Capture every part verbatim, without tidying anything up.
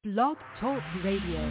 Blog Talk Radio.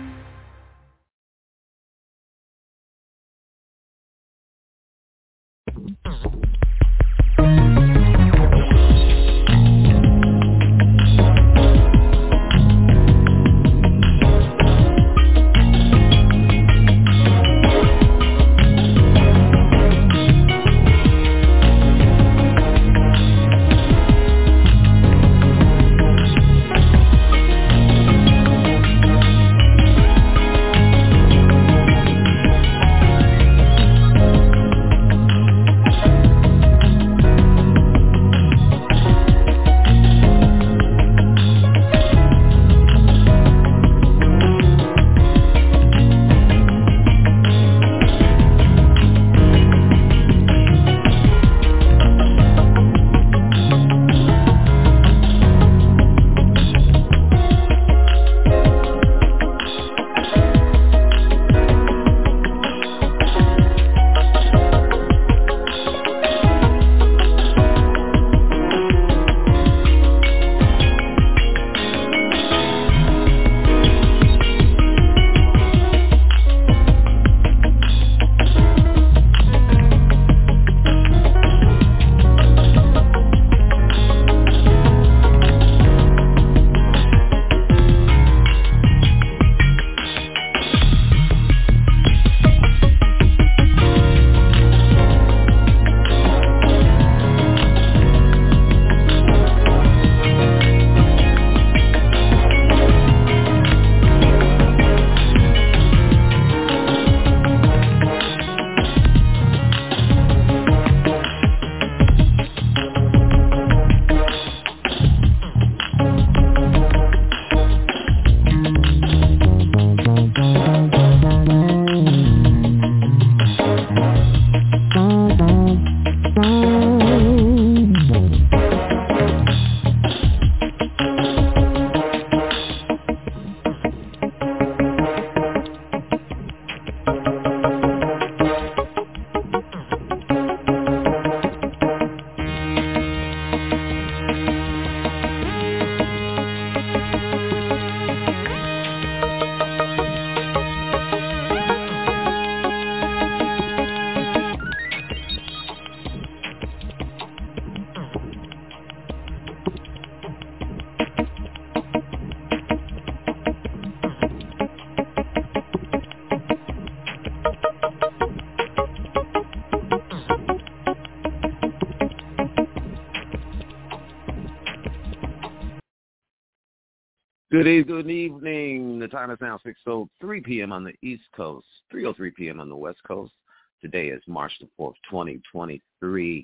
Good evening, good evening. The time is now six oh three p.m. on the East Coast, three oh three p.m. on the West Coast. Today is March the fourth, twenty twenty-three,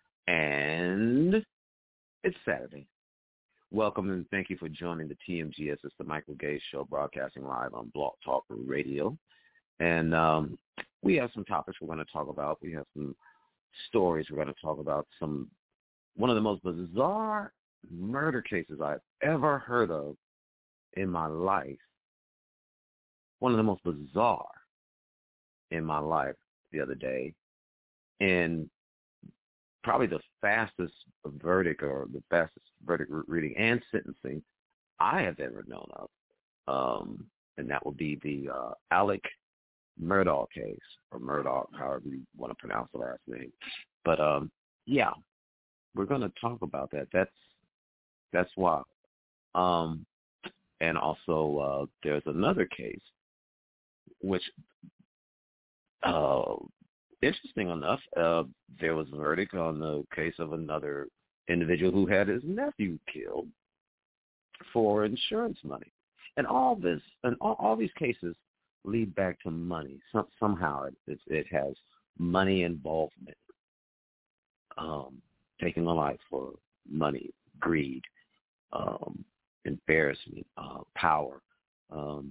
and it's Saturday. Welcome and thank you for joining the T M G S. It's the Michael Gay Show, broadcasting live on Blog Talk Radio. And um, we have some topics we're going to talk about. We have some stories we're going to talk about. Some one of the most bizarre murder cases I've ever heard of in my life, one of the most bizarre in my life the other day, and probably the fastest verdict or the fastest verdict reading and sentencing I have ever known of, um, and that would be the uh, Alec Murdaugh case, or Murdaugh, however you want to pronounce the last name. But um, yeah, we're going to talk about that. That's that's wild. Um, And also, uh, there's another case, which, uh, interesting enough, uh, there was a verdict on the case of another individual who had his nephew killed for insurance money. And all this, and all, all these cases lead back to money. Some, somehow it, it, it has money involvement, um, taking a life for money, greed, um, embarrassment, uh, power, um,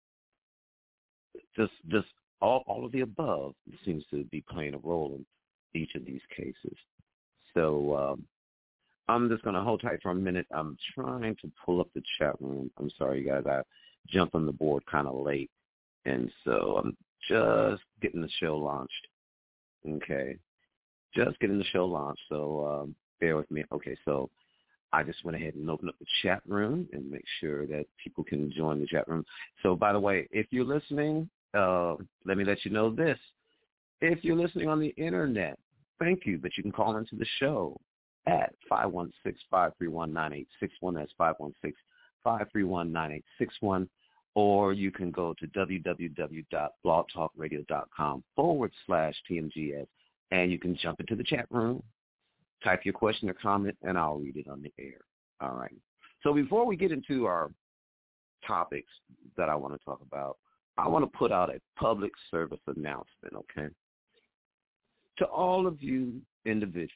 just just all, all of the above seems to be playing a role in each of these cases. So um, I'm just going to hold tight for a minute. I'm trying to pull up the chat room. I'm sorry, you guys. I jumped on the board kind of late, and so I'm just getting the show launched. Okay, just getting the show launched. So um, bear with me. Okay, so I just went ahead and opened up the chat room and make sure that people can join the chat room. So, by the way, if you're listening, uh, let me let you know this. If you're listening on the Internet, thank you, but you can call into the show at five one six, five three one, nine eight six one. That's five one six, five three one, nine eight six one. Or you can go to www.blogtalkradio.com forward slash TMGS, and you can jump into the chat room, type your question or comment, and I'll read it on the air. All right. So before we get into our topics that I want to talk about, I want to put out a public service announcement, okay? To all of you individuals,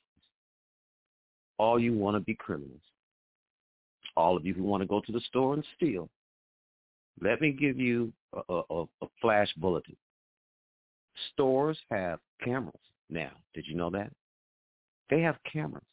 all you want to be criminals, all of you who want to go to the store and steal, let me give you a, a, a flash bulletin. Stores have cameras now. Did you know that? They have cameras.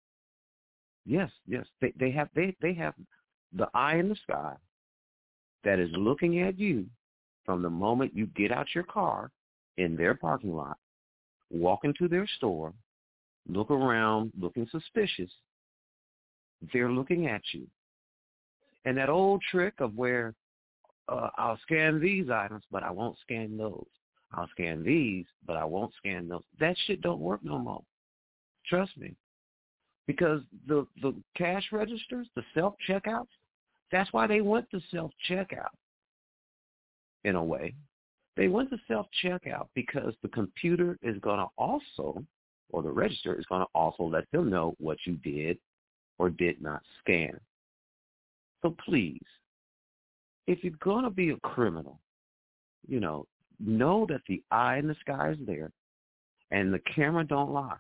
Yes, yes. They, they have they, they have the eye in the sky that is looking at you from the moment you get out your car in their parking lot, walk into their store, look around, looking suspicious. They're looking at you. And that old trick of where uh, I'll scan these items, but I won't scan those. I'll scan these, but I won't scan those. That shit don't work no more. Trust me. Because the, the cash registers, the self-checkouts, that's why they went to self-checkout in a way. They went to self-checkout because the computer is going to also, or the register is going to also let them know what you did or did not scan. So please, if you're going to be a criminal, you know, know that the eye in the sky is there and the camera don't lie.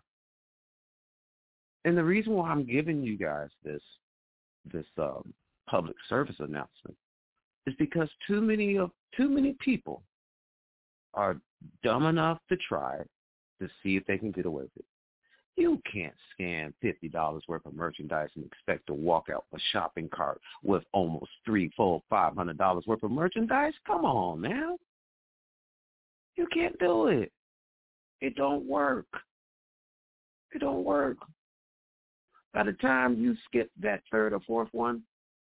And the reason why I'm giving you guys this this um, public service announcement is because too many of too many people are dumb enough to try it to see if they can get away with it. You can't scan fifty dollars worth of merchandise and expect to walk out a shopping cart with almost three, four, five hundred dollars worth of merchandise. Come on, man. You can't do it. It don't work. It don't work. By the time you skip that third or fourth one,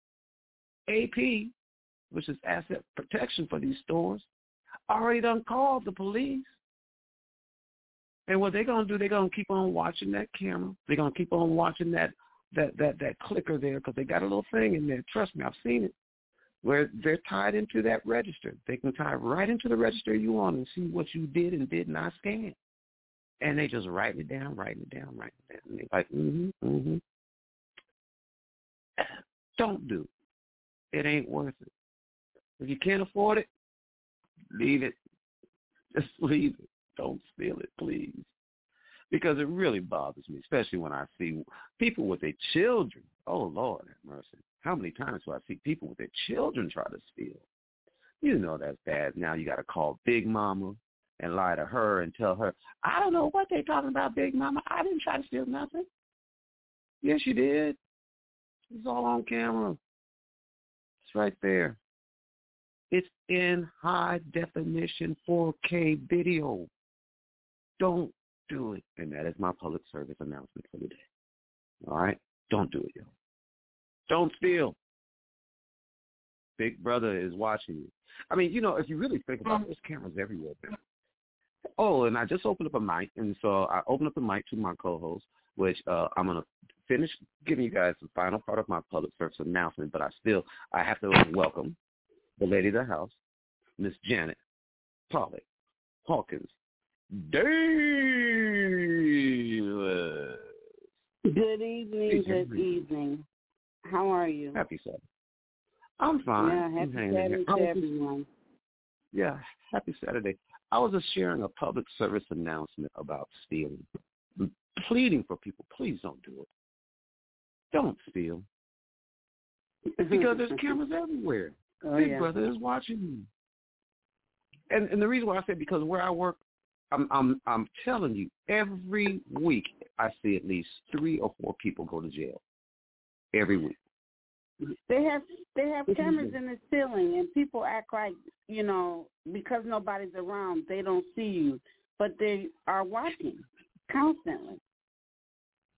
A P, which is asset protection for these stores, already done called the police. And what they're going to do, they're going to keep on watching that camera. They're going to keep on watching that that that, that clicker there because they got a little thing in there. Trust me, I've seen it, where they're tied into that register. They can tie right into the register you want and see what you did and did not scan. And they just write it down, write it down, write it down. And they're like, mm-hmm, mm-hmm. Don't do it. It ain't worth it. If you can't afford it, leave it. Just leave it. Don't steal it, please. Because it really bothers me, especially when I see people with their children. Oh, Lord have mercy. How many times do I see people with their children try to steal? You know that's bad. Now you got to call Big Mama and lie to her and tell her, I don't know what they're talking about, Big Mama. I didn't try to steal nothing. Yes, you did. It's all on camera. It's right there. It's in high definition four K video. Don't do it. And that is my public service announcement for the day. All right? Don't do it, yo. Don't steal. Big brother is watching you. I mean, you know, if you really think about it, there's cameras everywhere. Man. Oh, and I just opened up a mic, and so I opened up the mic to my co-host, which uh, I'm going to finish giving you guys the final part of my public service announcement, but I still, I have to welcome the lady of the house, Miss Janet Pollock Hawkins Davis. Good evening, good evening. How are you? Happy Saturday. I'm fine. Yeah, happy Saturday to everyone. Yeah, happy Saturday. I was just sharing a public service announcement about stealing. I'm pleading for people, please don't do it. Don't steal. Because there's cameras everywhere. Oh, Big yeah. brother is watching you. And and the reason why I say because where I work, I'm I'm I'm telling you, every week I see at least three or four people go to jail. Every week. They have they have cameras in the ceiling, and people act like, you know, because nobody's around, they don't see you, but they are watching constantly.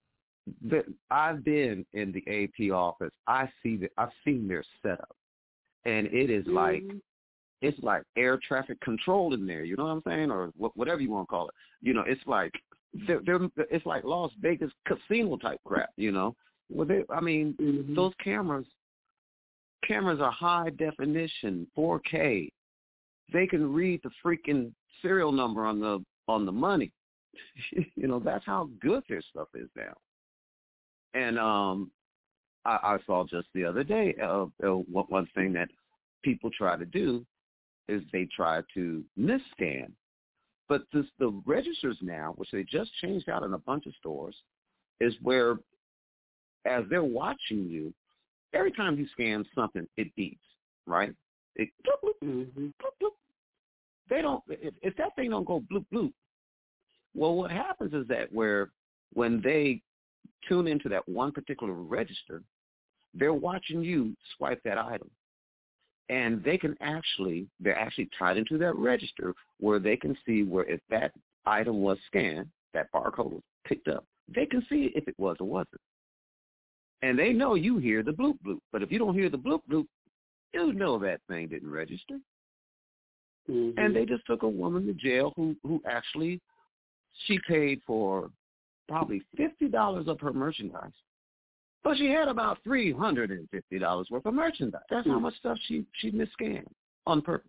the, I've been in the A P office. I see the, I've seen their setup, and it is mm-hmm. like it's like air traffic control in there. You know what I'm saying, or wh- whatever you want to call it. You know, it's like they're, they're it's like Las Vegas casino type crap. You know, well, they, I mean, mm-hmm. those cameras cameras are high definition, four K. They can read the freaking serial number on the on the money. You know, that's how good their stuff is now. And um, I, I saw just the other day, uh, uh, one thing that people try to do is they try to misscan. But this, the registers now, which they just changed out in a bunch of stores, is where as they're watching you, every time you scan something, it beeps, right? It, bloop, bloop, mm-hmm. bloop, bloop. They don't, if, if that thing don't go bloop, bloop, well, what happens is that where when they tune into that one particular register, they're watching you swipe that item. And they can actually, they're actually tied into that register where they can see where if that item was scanned, that barcode was picked up, they can see if it was or wasn't. And they know you hear the bloop, bloop. But if you don't hear the bloop, bloop, you know that thing didn't register. Mm-hmm. And they just took a woman to jail who, who actually, she paid for probably fifty dollars of her merchandise. But she had about three hundred fifty dollars worth of merchandise. That's mm-hmm. how much stuff she, she misscanned on purpose.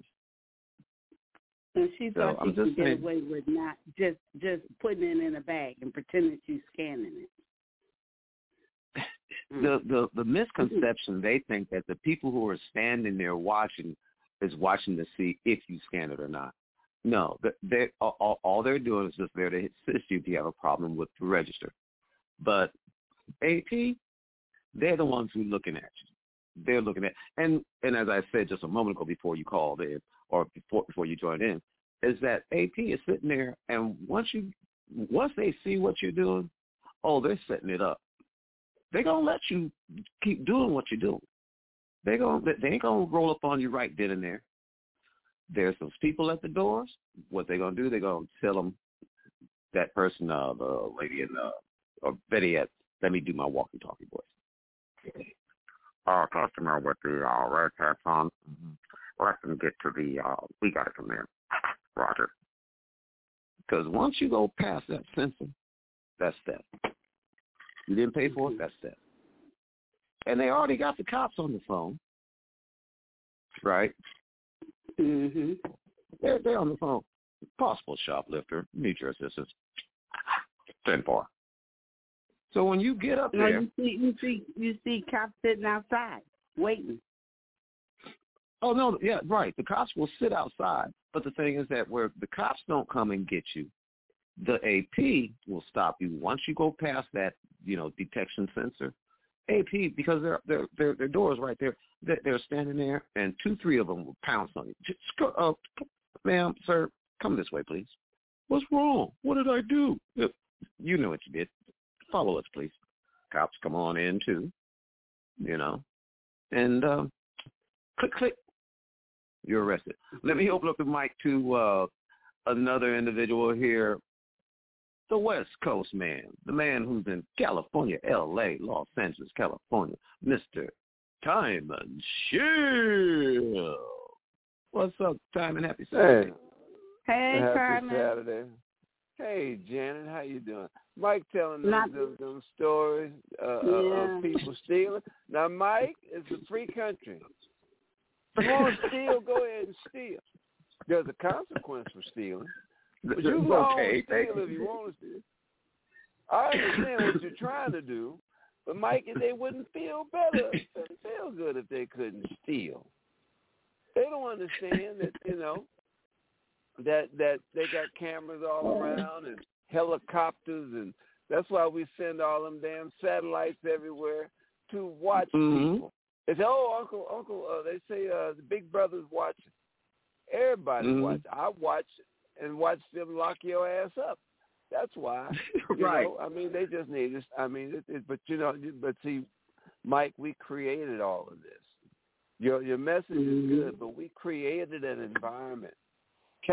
And she so thought I'm she could just get saying, away with not just, just putting it in a bag and pretending she's scanning it. The, the the misconception, they think that the people who are standing there watching is watching to see if you scan it or not. No, they all, all they're doing is just there to assist you if you have a problem with the register. But A P, they're the ones who are looking at you. They're looking at, and and as I said just a moment ago before you called in, or before before you joined in, is that A P is sitting there, and once you once they see what you're doing, oh, they're setting it up. They're gonna let you keep doing what you're doing. They gonna they ain't gonna roll up on you right then and there. There's those people at the doors. What they gonna do? They're gonna tell them that person, uh, the lady in the, or better yet, let me do my walkie-talkie voice. Our customer with the uh, red hats on, mm-hmm. let them get to the. Uh, we got to come in, Roger. Because once you go past that sensor, that's that. You didn't pay for it, that's that. And they already got the cops on the phone, right? Mm-hmm. They're, they're on the phone. Possible shoplifter, need your assistance. ten four. So when you get up no, there... you see, you see, you see cops sitting outside, waiting. Oh, no, yeah, right. The cops will sit outside. But the thing is that where the cops don't come and get you, the A P will stop you once you go past that, you know, detection sensor. A P, because their their their their door is right there. They're, they're standing there, and two, three of them will pounce on you. Just go, uh, ma'am, sir, come this way, please. What's wrong? What did I do? You know what you did. Follow us, please. Cops come on in too, you know, and uh, click, click. You're arrested. Let me open up the mic to uh, another individual here. The West Coast man, the man who's in California, L A, Los Angeles, California, Mister Timon Shield. What's up, Timon? Happy Saturday. Hey, Happy Timon. Saturday. Hey, Janet, how you doing? Mike telling them, Not... them, them stories uh, yeah. of people stealing. Now, Mike, it's a free country. If you want to steal, go ahead and steal. There's a consequence for stealing. But you can okay, steal if you want to steal. I understand what you're trying to do, but Mike, they wouldn't feel better, feel good if they couldn't steal. They don't understand that, you know, that that they got cameras all around and helicopters, and that's why we send all them damn satellites everywhere to watch mm-hmm. people. They say, oh, Uncle, Uncle, uh, they say uh, the Big Brother's watching. Everybody's mm-hmm. watching. I watch and watch them lock your ass up. That's why. You right. know, I mean, they just need us. I mean, it, it, but you know, but see, Mike, we created all of this. Your your message mm-hmm. is good, but we created an environment.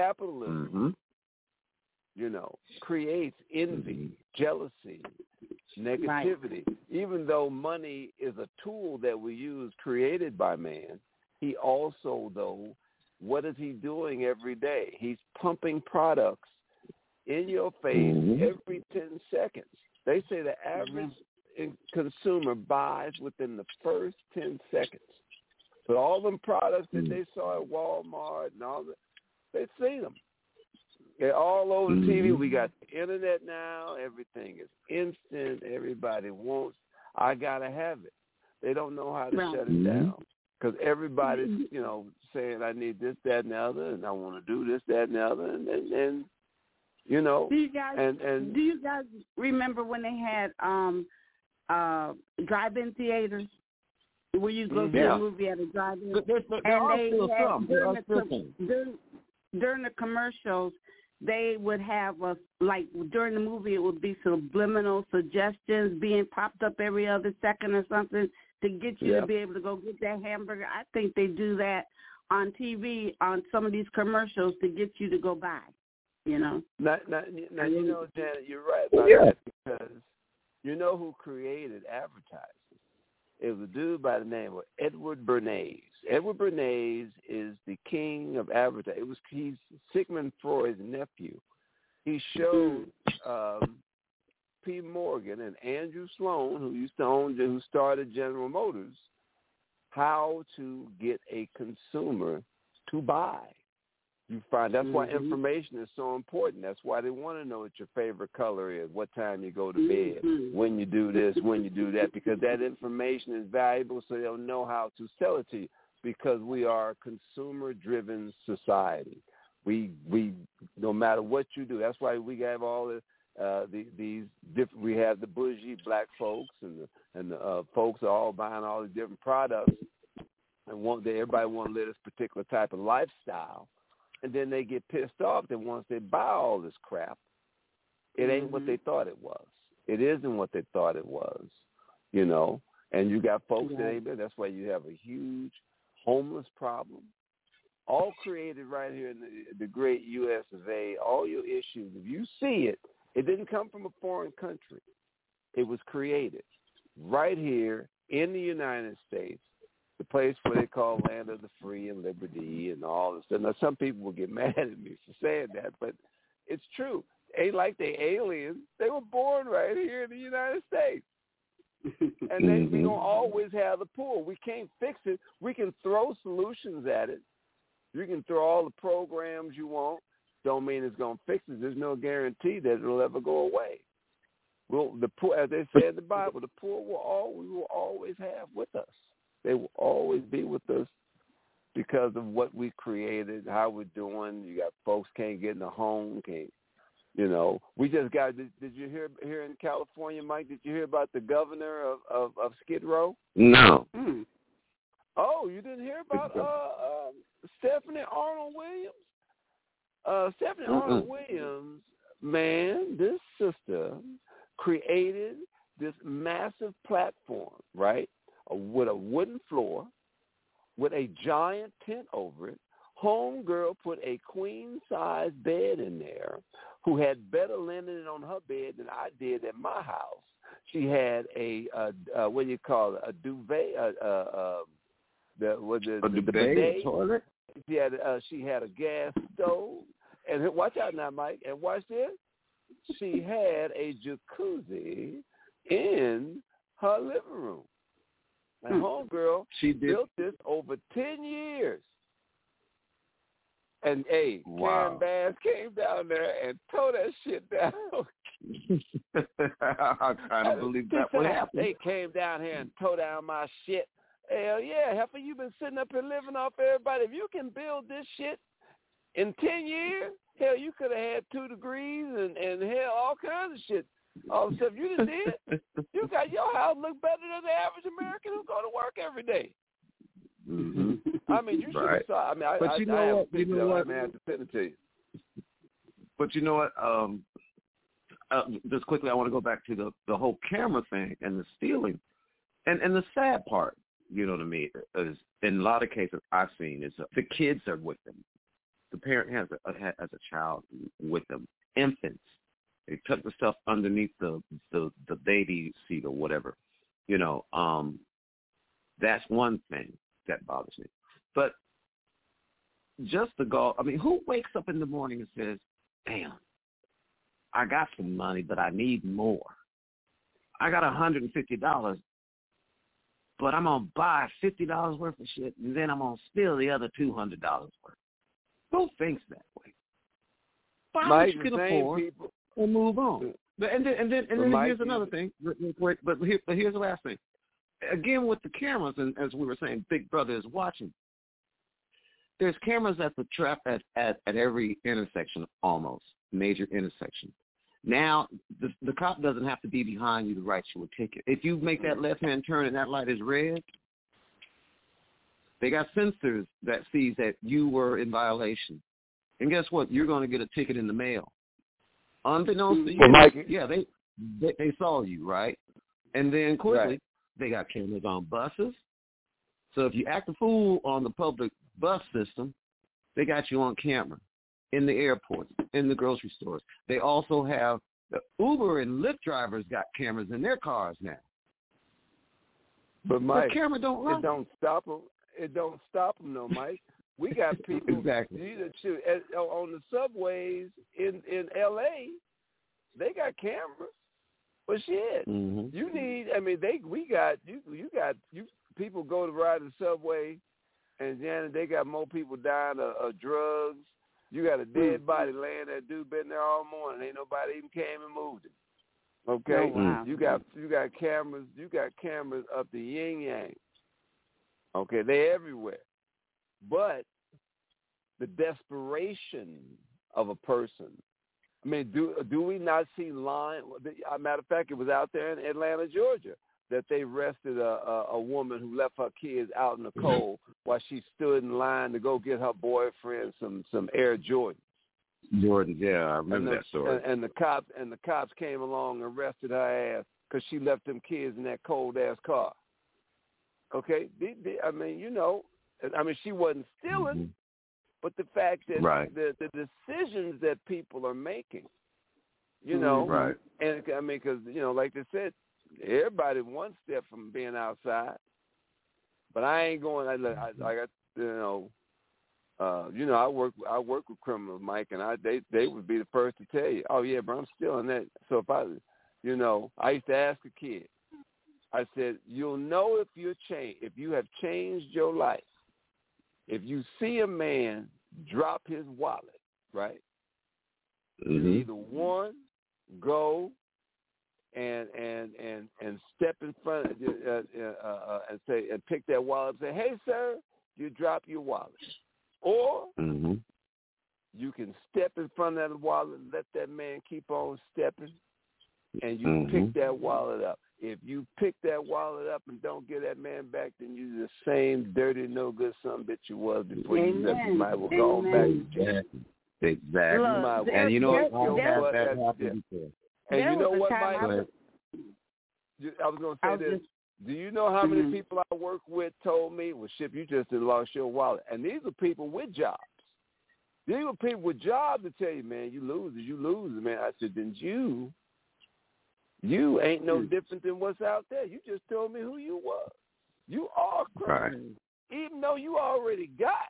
Capitalism, mm-hmm. you know, creates envy, mm-hmm. jealousy, negativity. Right. Even though money is a tool that we use created by man, he also, though, what is he doing every day? He's pumping products in your face mm-hmm. every ten seconds. They say the average mm-hmm. consumer buys within the first ten seconds. So all them products that they saw at Walmart and all that, they've seen them. They're all over mm-hmm. T V. We got the internet now. Everything is instant. Everybody wants, I got to have it. They don't know how to right. shut it down because everybody's, you know, saying I need this, that, and the other, and I want to do this, that, and the other, and, and, and you know. Do you guys, and, and, do you guys remember when they had um, uh, drive-in theaters? Where you go see yeah. a movie at a drive-in, there, there, there and they still had, some. During, there the, still during, during the commercials, they would have a like during the movie it would be subliminal suggestions being popped up every other second or something to get you yeah. to be able to go get that hamburger. I think they do that on T V on some of these commercials to get you to go buy. You know. Now, now, now you know, Janet, you're right about yeah. that because you know who created advertising. It was a dude by the name of Edward Bernays. Edward Bernays is the king of advertising. It was he's Sigmund Freud's nephew. He showed um, P. Morgan and Andrew Sloan, who used to own, who started General Motors, how to get a consumer to buy. You find that's mm-hmm. why information is so important. That's why they want to know what your favorite color is, what time you go to bed, mm-hmm. when you do this, when you do that, because that information is valuable so they'll know how to sell it to you because we are a consumer-driven society. We, we no matter what you do, that's why we have all the, uh, the, these different, we have the bougie black folks and the, and the uh, folks are all buying all these different products and want, they, everybody want to live this particular type of lifestyle. And then they get pissed off that once they buy all this crap, it ain't mm-hmm. what they thought it was. It isn't what they thought it was, you know. And you got folks yeah. that ain't been. That's why you have a huge homeless problem, all created right here in the, the great U S of A. All your issues, if you see it, it didn't come from a foreign country. It was created right here in the United States. The place where they call land of the free and liberty and all this stuff. Now, some people will get mad at me for saying that, but it's true. Ain't like they aliens. They were born right here in the United States. And then we don't always have the pull. We can't fix it. We can throw solutions at it. You can throw all the programs you want. Don't mean it's going to fix it. There's no guarantee that it'll ever go away. Well, the poor, as they say in the Bible, the poor will always, will always have with us. They will always be with us because of what we created, how we're doing. You got folks can't get in a home, can't, you know. We just got, did, did you hear here in California, Mike, did you hear about the governor of, of, of Skid Row? No. Mm. Oh, you didn't hear about uh, uh, Stephanie Arnold Williams? Uh, Stephanie mm-hmm. Arnold Williams, man, this sister created this massive platform, right? With a wooden floor, with a giant tent over it. Homegirl put a queen-size bed in there who had better linen on her bed than I did at my house. She had a, uh, uh, what do you call it, a duvet, uh, uh, uh, the, was it, a the, duvet, the bidet. Toilet? She had, uh, she had a gas stove. And watch out now, Mike, and watch this. She had a jacuzzi in her living room. And homegirl she built this over ten years. And, hey, wow. Karen Bass came down there and tore that shit down. I kind of believe that would happen. They came down here and tore down my shit. Hell yeah, Heifer, you been sitting up here living off everybody. If you can build this shit in ten years, hell, you could have had two degrees and, and hell, all kinds of shit. All the stuff you just did, you got your house look better than the average American who's going to work every day. Mm-hmm. I mean, you should right. have saw. I mean, I, but I, you know I have what? a You know what? I mean, I have to send it to you. But you know what? Um, uh, just quickly, I want to go back to the, the whole camera thing and the stealing, and and the sad part. You know what I mean? Is in a lot of cases I've seen is uh, the kids are with them. The parent has a, has a child with them, infants. They tuck the stuff underneath the, the, the baby seat or whatever. You know, um, that's one thing that bothers me. But just the golf, I mean, who wakes up in the morning and says, damn, I got some money, but I need more. I got one hundred fifty dollars, but I'm going to buy fifty dollars worth of shit, and then I'm going to steal the other two hundred dollars worth. Who thinks that way? Buy what you can afford people. And move on. But, and then, and then, and then here's another thing. But, here, but here's the last thing. Again, with the cameras, and as we were saying, Big Brother is watching. There's cameras at the trap at, at, at every intersection, almost major intersection. Now, the, the cop doesn't have to be behind you to write you a ticket. If you make that left-hand turn and that light is red, they got sensors that sees that you were in violation. And guess what? You're going to get a ticket in the mail. Unbeknownst to you, well, yeah, they, they they saw you, right? And then quickly, right. They got cameras on buses. So if you act a fool on the public bus system, they got you on camera. In the airports, in the grocery stores. They also have the Uber and Lyft drivers got cameras in their cars now. But Mike, the camera don't lie. It don't stop them. It don't stop them, though, Mike. We got people exactly. shoot, on the subways in, in L A. They got cameras. But shit, mm-hmm. you need. I mean, they we got you. You got you. People go to ride the subway, and Janet, they got more people dying of, of drugs. You got a dead body laying there. Dude been there all morning. Ain't nobody even came and moved it. Okay, oh, wow. you got you got cameras. You got cameras up the yin yang. Okay, they everywhere. But the desperation of a person. I mean, do do we not see line? As a matter of fact, it was out there in Atlanta, Georgia, that they arrested a, a, a woman who left her kids out in the cold while she stood in line to go get her boyfriend some, some Air Jordans. Jordan, yeah, I remember the, that story. And, and the cops and the cops came along and arrested her ass because she left them kids in that cold ass car. Okay, they, they, I mean, you know, I mean, she wasn't stealing, mm-hmm. but the fact that right. the the decisions that people are making, you know, right. and I mean, because you know, like they said. Everybody one step from being outside, but I ain't going. I, I, I got you know, uh, you know, I work. I work with criminals, Mike, and I they they would be the first to tell you, oh yeah, bro, I'm still in that. So if I, you know, I used to ask a kid, I said, you'll know if you're changed, if you have changed your life, if you see a man drop his wallet, right? Mm-hmm. Either one, go. And and and and step in front uh, uh, uh, and say and pick that wallet and say, "Hey, sir, you drop your wallet," or mm-hmm. you can step in front of that wallet and let that man keep on stepping, and you mm-hmm. pick that wallet up. If you pick that wallet up and don't get that man back, then you're the same dirty, no good son of a bitch you was before. Amen. You left. You might well go on back to jail. Exactly. Look, and you know what? I've had that happen yeah. before. And there you know was what, Mike? I was, I was going to say this. Just, Do you know how many mm-hmm. people I work with told me, well, Ship, you just lost your wallet? And these are people with jobs. These are people with jobs that tell you, man, you losers, you losers, man. I said, then you, you ain't no different than what's out there. You just told me who you were. You are criminal. Right. Even though you already got,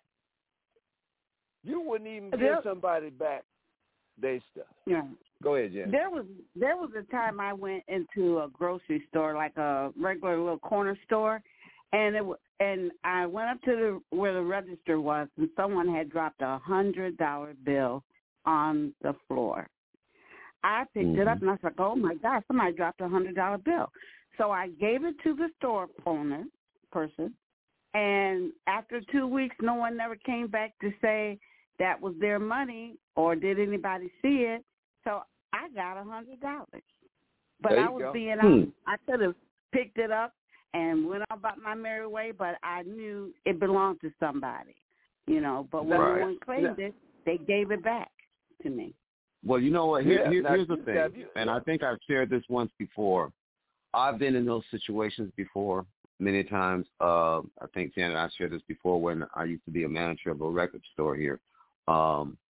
you wouldn't even give there, somebody back their stuff. Yeah. Go ahead, Jen. There was there was a time I went into a grocery store, like a regular little corner store, and it and I went up to the where the register was, and someone had dropped a hundred dollar bill on the floor. I picked mm-hmm. it up and I was like, "Oh my God, somebody dropped a hundred dollar bill." So I gave it to the store owner person, and after two weeks, no one never came back to say that was their money or did anybody see it. So I got a hundred dollars, but I was go. being hmm. honest. I could have picked it up and went on about my merry way, but I knew it belonged to somebody, you know. But when right. no one claimed yeah. it, they gave it back to me. Well, you know what? Here, yeah, here, now, here's the thing, yeah, you, and yeah. I think I've shared this once before. I've been in those situations before many times. Uh, I think, Janet, I shared this before when I used to be a manager of a record store here. Um,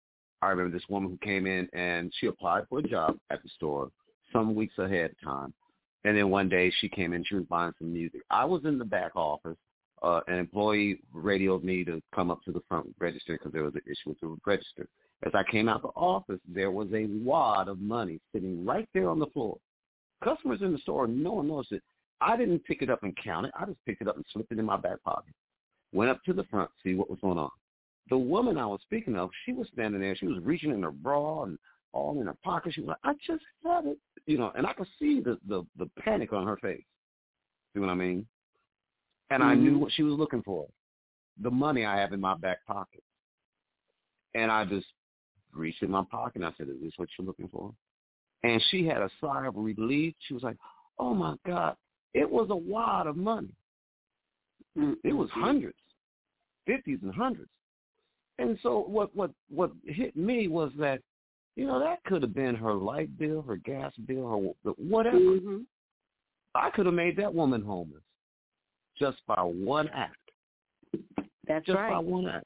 I remember this woman who came in and she applied for a job at the store some weeks ahead of time. And then one day she came in, she was buying some music. I was in the back office. Uh, an employee radioed me to come up to the front register because there was an issue with the register. As I came out the office, there was a wad of money sitting right there on the floor. Customers in the store, no one noticed it. I didn't pick it up and count it. I just picked it up and slipped it in my back pocket. Went up to the front to see what was going on. The woman I was speaking of, she was standing there. She was reaching in her bra and all in her pocket. She was like, I just had it. You know, and I could see the, the, the panic on her face. See what I mean? And mm-hmm. I knew what she was looking for, the money I have in my back pocket. And I just reached in my pocket and I said, is this what you're looking for? And she had a sigh of relief. She was like, oh, my God, it was a wad of money. Mm-hmm. It was hundreds, fifties and hundreds. And so what, what, what hit me was that, you know, that could have been her light bill, her gas bill, her whatever. Mm-hmm. I could have made that woman homeless just by one act. That's just right. by one act.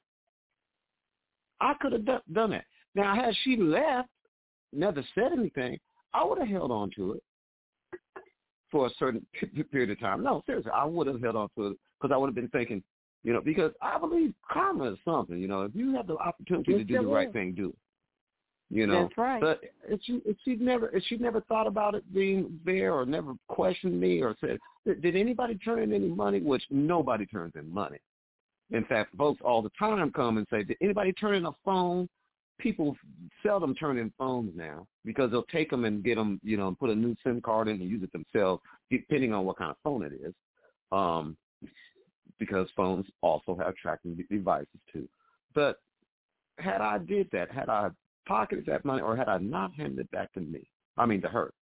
I could have done, done that. Now, had she left, never said anything, I would have held on to it for a certain period of time. No, seriously, I would have held on to it because I would have been thinking, you know, because I believe karma is something, you know. If you have the opportunity yes, to do the right thing, do it. You know, that's right. But if she, if she never, if she never thought about it being there, or never questioned me, or said, did anybody turn in any money? Which nobody turns in money. In fact, folks all the time come and say, did anybody turn in a phone? People seldom turn in phones now because they'll take them and get them, you know, and put a new SIM card in and use it themselves, depending on what kind of phone it is. Um, because phones also have tracking devices too. But had I did that, had I pocketed that money, or had I not handed it back to me, I mean to her,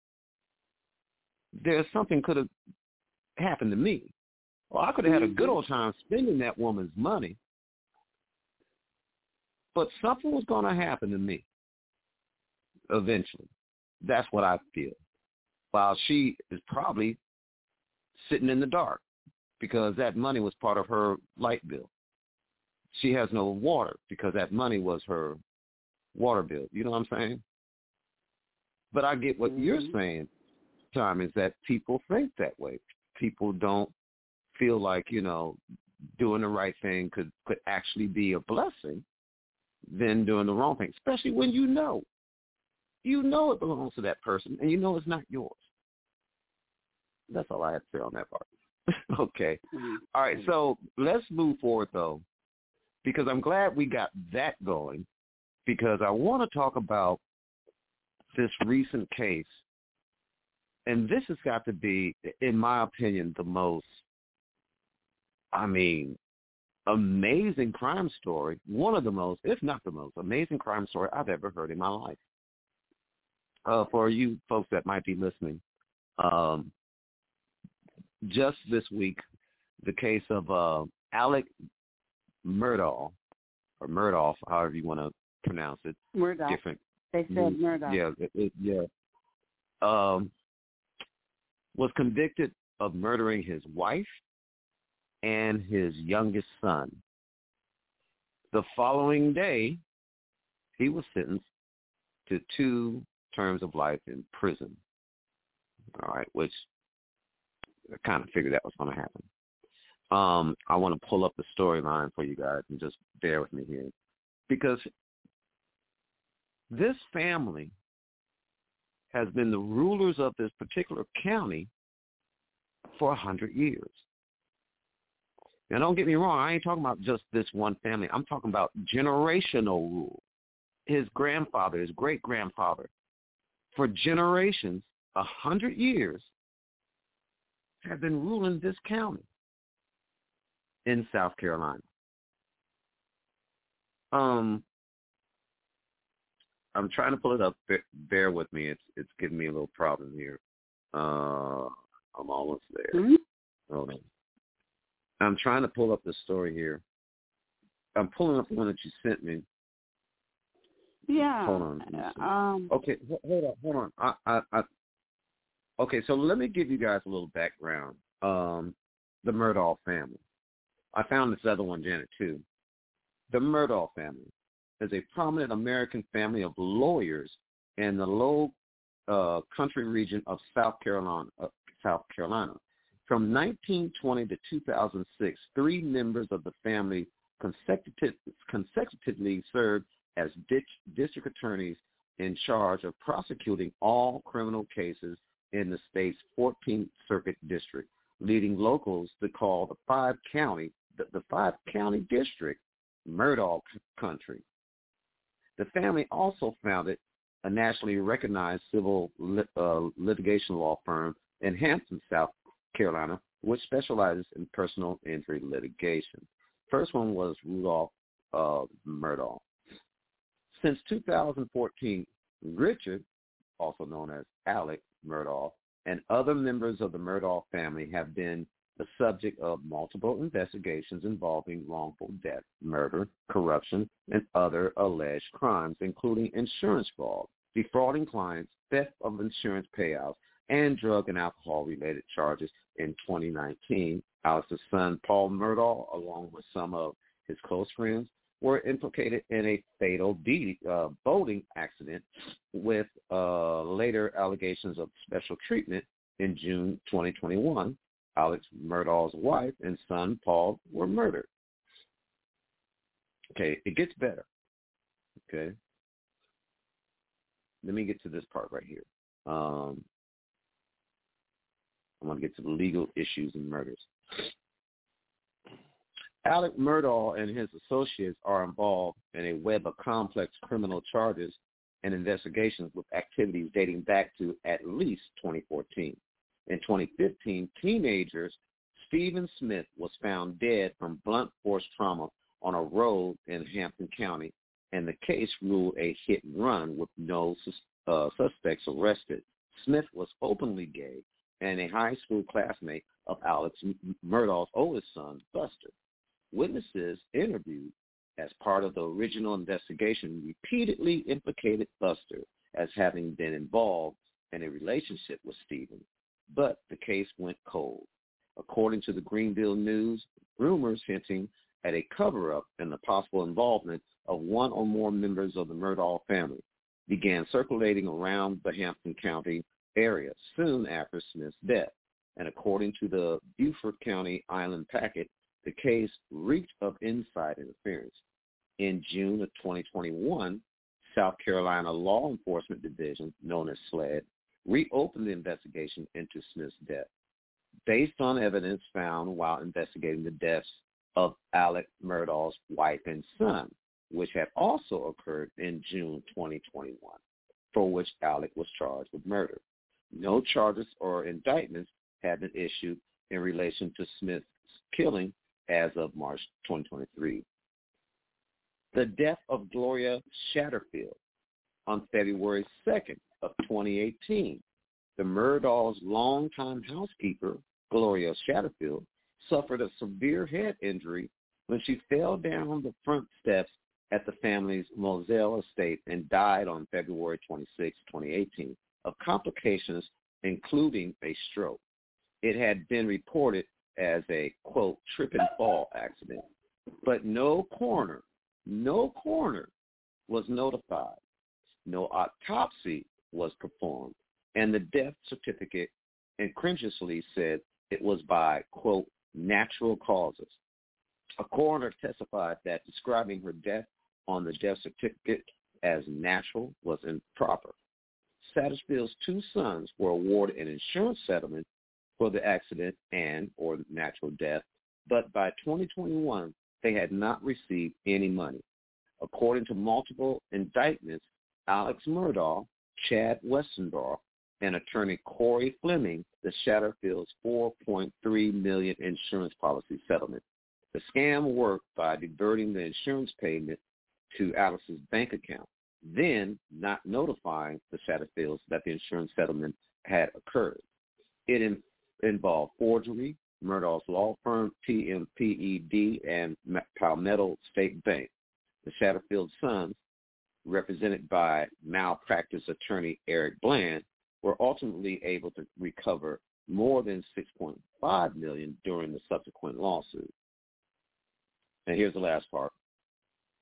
there's something could have happened to me. Well, I could have had a good old time spending that woman's money, but something was going to happen to me eventually. That's what I feel. While she is probably sitting in the dark because that money was part of her light bill. She has no water because that money was her water bill. You know what I'm saying? But I get what mm-hmm. you're saying, Tom, is that people think that way. People don't feel like, you know, doing the right thing could, could actually be a blessing than doing the wrong thing, especially when you know. You know it belongs to that person, and you know it's not yours. That's all I had to say on that part. Okay. Mm-hmm. All right, so let's move forward, though, because I'm glad we got that going, because I want to talk about this recent case, and this has got to be, in my opinion, the most, I mean, amazing crime story, one of the most, if not the most, amazing crime story I've ever heard in my life. Uh, for you folks that might be listening, um, just this week, the case of uh, Alec Murdaugh, or Murdaugh, however you want to pronounce it. Murdaugh. Different. They said Murdaugh. Yeah, it, it, yeah. Um, was convicted of murdering his wife and his youngest son. The following day, he was sentenced to two terms of life in prison. All right, which I kind of figured that was going to happen. Um, I want to pull up the storyline for you guys and just bear with me here. Because this family has been the rulers of this particular county for a hundred years. Now, don't get me wrong. I ain't talking about just this one family. I'm talking about generational rule. His grandfather, his great-grandfather, for generations, a hundred years, have been ruling this county in South Carolina. Um, I'm trying to pull it up. Bear with me. It's it's giving me a little problem here. Uh, I'm almost there. Mm-hmm. Hold on. I'm trying to pull up the story here. I'm pulling up the one that you sent me. Yeah. Hold on. Um, okay, hold on, hold on. I, I, I, okay, so let me give you guys a little background. Um, the Murdaugh family. I found this other one, Janet, too. The Murdaugh family. is a prominent American family of lawyers in the low uh, country region of South Carolina. Uh, South Carolina. From nineteen twenty to two thousand six, three members of the family consecutive, consecutively served as ditch, district attorneys in charge of prosecuting all criminal cases in the state's fourteenth Circuit District, leading locals to call the five county the, the five county district Murdaugh Country. The family also founded a nationally recognized civil lit, uh, litigation law firm in Hampton, South Carolina, which specializes in personal injury litigation. First one was Rudolph uh, Murdaugh. Since two thousand fourteen, Richard, also known as Alec Murdaugh, and other members of the Murdaugh family have been the subject of multiple investigations involving wrongful death, murder, corruption, and other alleged crimes, including insurance fraud, defrauding clients, theft of insurance payouts, and drug and alcohol-related charges. In twenty nineteen, Alex's son, Paul Murdaugh, along with some of his close friends, were implicated in a fatal de- uh, boating accident with uh, later allegations of special treatment. In June twenty twenty-one, Alex Murdaugh's wife and son, Paul, were murdered. Okay, it gets better. Okay. Let me get to this part right here. Um, I'm going to get to the legal issues and murders. Alec Murdaugh and his associates are involved in a web of complex criminal charges and investigations with activities dating back to at least twenty fourteen. In twenty fifteen, teenagers Stephen Smith was found dead from blunt force trauma on a road in Hampton County, and the case ruled a hit and run with no uh, suspects arrested. Smith was openly gay and a high school classmate of Alex Murdaugh's oldest son, Buster. Witnesses interviewed as part of the original investigation repeatedly implicated Buster as having been involved in a relationship with Stephen, but the case went cold. According to the Greenville News, rumors hinting at a cover-up and the possible involvement of one or more members of the Murdaugh family began circulating around the Hampton County area soon after Smith's death. And according to the Beaufort County Island Packet, the case reeked of inside interference. In June of twenty twenty-one, South Carolina Law Enforcement Division, known as SLED, reopened the investigation into Smith's death, based on evidence found while investigating the deaths of Alec Murdaugh's wife and son, which had also occurred in June twenty twenty-one, for which Alec was charged with murder. No charges or indictments have been issued in relation to Smith's killing as of March twenty twenty-three. The death of Gloria Shatterfield on February second of twenty eighteen. The Murdaugh's longtime housekeeper, Gloria Shatterfield, suffered a severe head injury when she fell down the front steps at the family's Moselle estate and died on February twenty-sixth, twenty eighteen, of complications including a stroke. It had been reported as a, quote, trip and fall accident, but no coroner, no coroner was notified. No autopsy was performed, and the death certificate incredulously said it was by, quote, natural causes. A coroner testified that describing her death on the death certificate as natural was improper. Satterfield's two sons were awarded an insurance settlement for the accident and or natural death, but by twenty twenty-one, they had not received any money. According to multiple indictments, Alex Murdaugh, Chad Westenborough, and attorney Corey Fleming, the Shatterfield's four point three million dollars insurance policy settlement. The scam worked by diverting the insurance payment to Alex's bank account, then not notifying the Shatterfields that the insurance settlement had occurred. It in, involved forgery, Murdaugh's law firm, T M P E D, and Palmetto State Bank. The Shatterfield sons, represented by malpractice attorney Eric Bland, were ultimately able to recover more than six point five million dollars during the subsequent lawsuit. And here's the last part. Uh,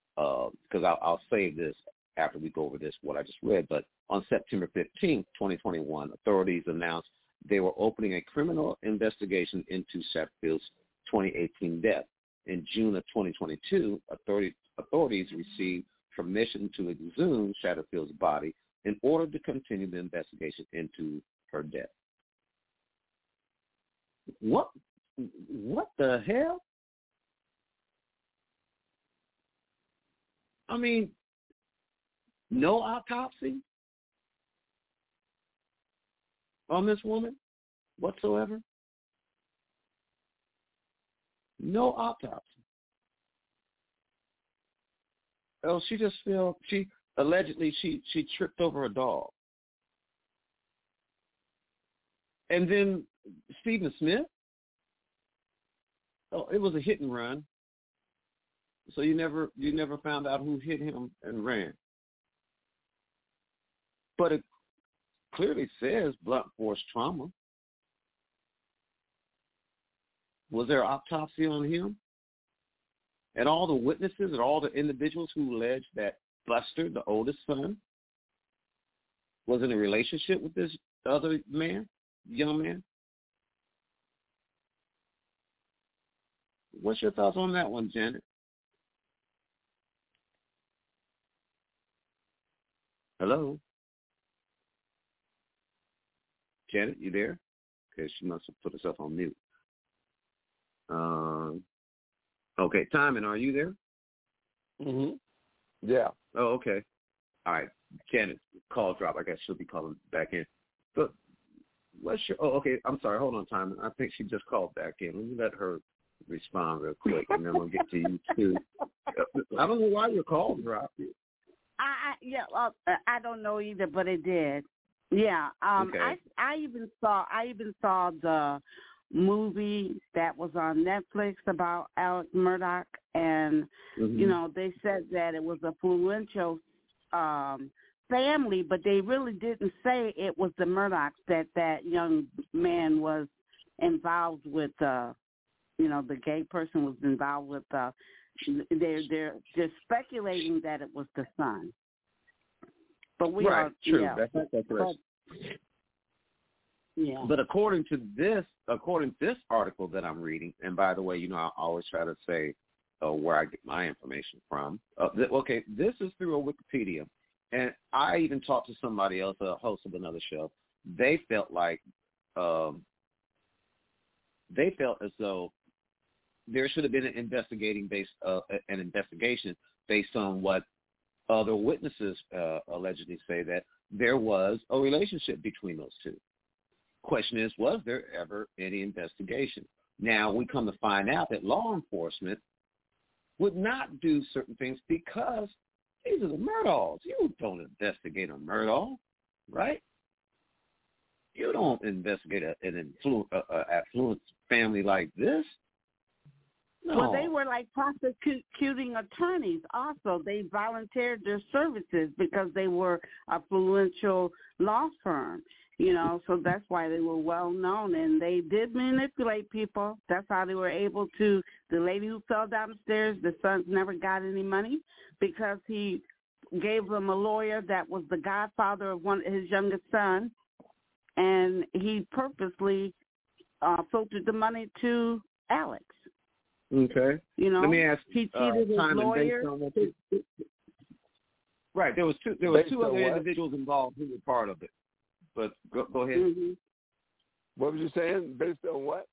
because I'll, I'll save this after we go over this, what I just read. But on September fifteenth, twenty twenty-one, authorities announced they were opening a criminal investigation into Satterfield's twenty eighteen death. In June of twenty twenty-two, authority, authorities received permission to exhume Satterfield's body in order to continue the investigation into her death. What? What the hell? I mean, no autopsy on this woman whatsoever? No autopsy. Oh, she just fell. She allegedly she she tripped over a dog. And then Stephen Smith. Oh, it was a hit and run. So you never you never found out who hit him and ran. But it clearly says blunt force trauma. Was there an autopsy on him? And all the witnesses and all the individuals who alleged that Buster, the oldest son, was in a relationship with this other man, young man? What's your thoughts on that one, Janet? Hello? Janet, you there? Okay, she must have put herself on mute. Um, okay, Timon, are you there? Mm-hmm. Yeah. Oh, okay. All right. Janet, call drop. I guess she'll be calling back in. But what's your, oh, okay, I'm sorry. Hold on, Timon. I think she just called back in. Let me let her respond real quick, and then we'll get to you, too. I don't know why your call dropped. I, I yeah, well, I don't know either, but it did. Yeah. Um, okay. I I even saw I even saw the movie that was on Netflix about Alex Murdaugh, and mm-hmm. you know, they said that it was a influential um, family, but they really didn't say it was the Murdaughs that that young man was involved with. Uh, you know, the gay person was involved with. Uh, they're they're just speculating that it was the son. But we right, are true. yeah. That's, that's but, yeah. But according to this, according to this article that I'm reading, and by the way, you know, I always try to say uh, where I get my information from. Uh, th- okay, this is through a Wikipedia, and I even talked to somebody else, a host of another show. They felt like um, they felt as though there should have been an investigating based uh, an investigation based on what other witnesses uh, allegedly say, that there was a relationship between those two. Question is, was there ever any investigation? Now, we come to find out that law enforcement would not do certain things because these are the Murdaughs. You don't investigate a Murdaugh, right? You don't investigate a, an influ- a, a affluent family like this. No. Well, they were like prosecuting attorneys also. They volunteered their services because they were a influential law firm, you know, so that's why they were well known. And they did manipulate people. That's how they were able to. The lady who fell down the stairs, the sons never got any money because he gave them a lawyer that was the godfather of one his youngest son, and he purposely uh, filtered the money to Alex. Okay. You know, let me ask. He cheated uh, his lawyer. You, right. There was two. There were based two other what? individuals involved who were part of it. But go, go ahead. Mm-hmm. What was you saying? Based on what?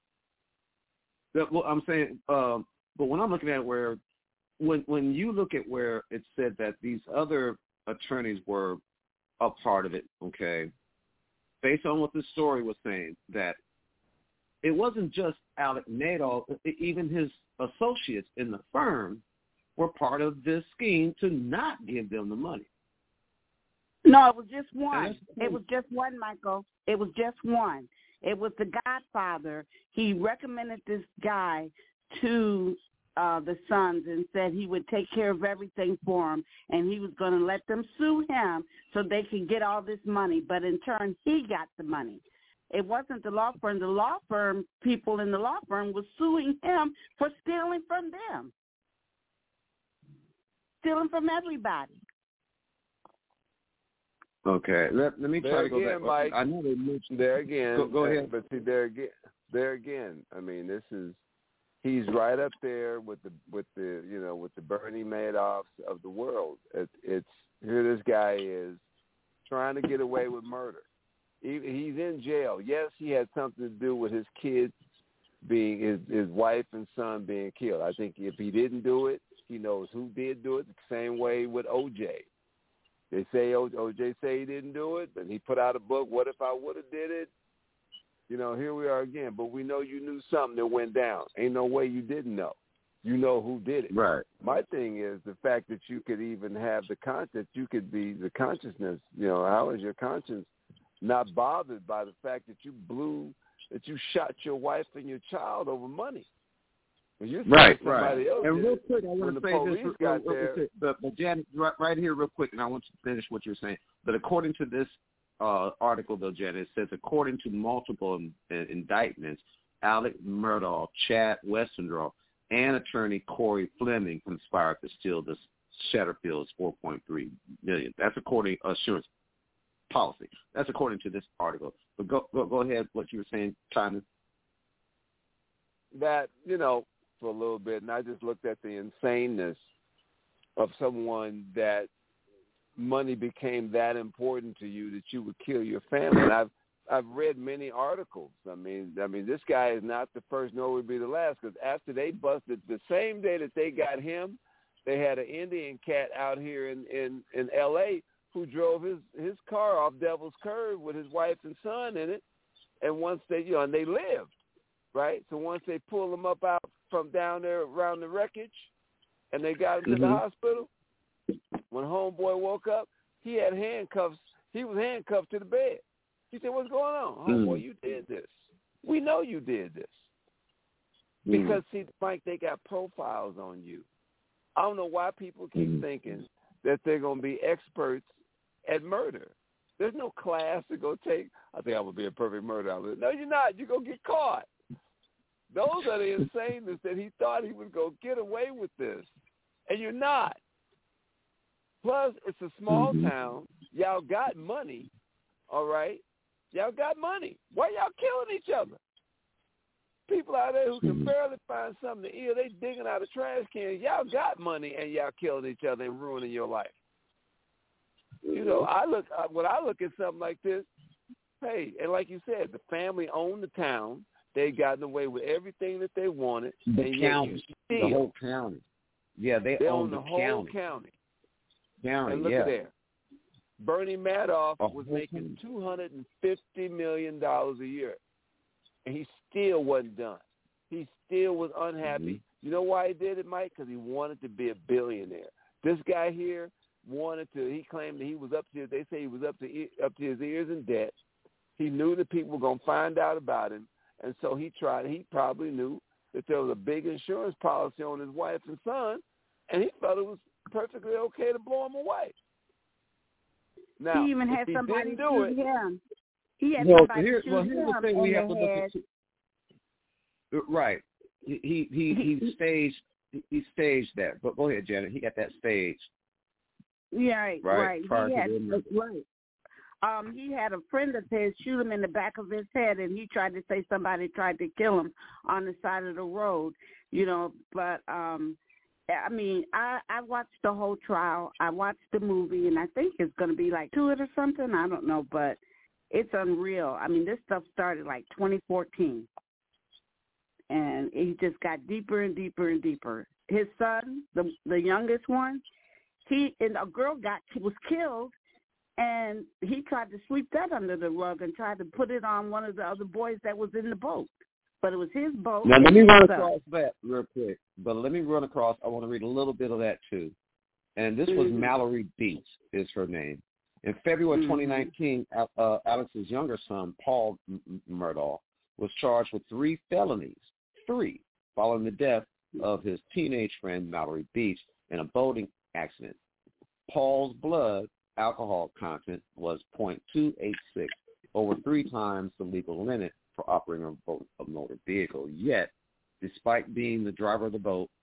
The, well, I'm saying. Um, but when I'm looking at where, when when you look at where it said that these other attorneys were a part of it, okay, based on what the story was saying, that it wasn't just Alex Murdaugh, even his associates in the firm were part of this scheme to not give them the money. No, it was just one. It was just one, Michael. It was just one. It was the godfather. He recommended this guy to uh, the sons and said he would take care of everything for them, and he was going to let them sue him so they could get all this money. But in turn, he got the money. It wasn't the law firm. The law firm, people in the law firm was suing him for stealing from them. stealing from everybody. Okay, let let me there try to go again, back. Mike, I know they mentioned there again. Go, go ahead. But see, there again, there again. I mean, this is he's right up there with the with the you know with the Bernie Madoffs of the world. It, it's here. This guy is trying to get away with murder. He, he's in jail. Yes, he had something to do with his kids being his his wife and son being killed. I think if he didn't do it, he knows who did do it. The same way with O J. They say O J say he didn't do it, but he put out a book, What If I Would Have Did It? You know, here we are again. But we know you knew something that went down. Ain't no way you didn't know. You know who did it. Right. My thing is the fact that you could even have the conscience, you could be the consciousness, you know, how is your conscience not bothered by the fact that you blew, that you shot your wife and your child over money? You're right, somebody right. else and real quick, I when want the to say police this real, got real, there. real but, but Janet, right, right here real quick, and I want you to finish what you're saying. But according to this uh, article, though, Janet, it says, according to multiple in, in, indictments, Alec Murdaugh, Chad Westendorf, and attorney Corey Fleming conspired to steal the Shatterfield's four point three million dollars. That's according to assurance policy. That's according to this article. But go go, go ahead, what you were saying, Simon. That, you know, for a little bit, and I just looked at the insaneness of someone that money became that important to you that you would kill your family. And I've I've read many articles. I mean, I mean, this guy is not the first, nor would be the last. Because after they busted, the same day that they got him, they had an Indian cat out here in in, in L A who drove his his car off Devil's Curve with his wife and son in it. And once they, you know, and they lived, right? So once they pulled him up out from down there around the wreckage, and they got him to mm-hmm. the hospital, when homeboy woke up, he had handcuffs. He was handcuffed to the bed. He said, "What's going on?" Mm-hmm. Homeboy, you did this. We know you did this. Mm-hmm. Because, see, Mike, they got profiles on you. I don't know why people keep mm-hmm. thinking that they're going to be experts at murder. There's no class to go take. I think I would be a perfect murderer. No, you're not. You're going to get caught. Those are the insaneness that he thought he would go get away with this. And you're not. Plus, it's a small mm-hmm. town. Y'all got money, all right? Y'all got money. Why y'all killing each other? People out there who can mm-hmm. barely find something to eat, they digging out of trash cans. Y'all got money, and y'all killing each other and ruining your life. You know, I look when I look at something like this, hey, and like you said, the family owned the town. They gotten away with everything that they wanted. The and county, the whole county. Yeah, they, they own own the, the whole county. county. County, and look yeah. at there. Bernie Madoff Oh, was making two hundred fifty million dollars a year, and he still wasn't done. He still was unhappy. Mm-hmm. You know why he did it, Mike? Because he wanted to be a billionaire. This guy here wanted to, he claimed that he was up to, they say he was up to up to his ears in debt. He knew that people were going to find out about him, and so he tried, he probably knew that there was a big insurance policy on his wife and son, and he felt it was perfectly okay to blow him away. Now, he even had he somebody didn't do shoot it, him. He had well, somebody here, shoot well, here's him the thing we in have the to look head. at. Too. Right. He he he, he staged he staged that. But go ahead, Janet. He got that staged. Yeah, right, right. right. He had, the right. Um, he had a friend of his shoot him in the back of his head, and he tried to say somebody tried to kill him on the side of the road. You know, but um, I mean, I I watched the whole trial. I watched the movie, and I think it's going to be like two it or something. I don't know, but it's unreal. I mean, this stuff started like twenty fourteen. And he just got deeper and deeper and deeper. His son, the the youngest one, he and a girl got was killed, and he tried to sweep that under the rug and tried to put it on one of the other boys that was in the boat. But it was his boat. Now let me run across that real quick. But let me run across. I want to read a little bit of that too. And this was mm-hmm. Mallory Beach is her name. In February mm-hmm. twenty nineteen, uh, Alex's younger son, Paul Murdaugh, was charged with three felonies. Three, following the death of his teenage friend Mallory Beach in a boating accident. Paul's blood alcohol content was zero point two eight six, over three times the legal limit for operating a, boat, a motor vehicle. Yet, despite being the driver of the boat,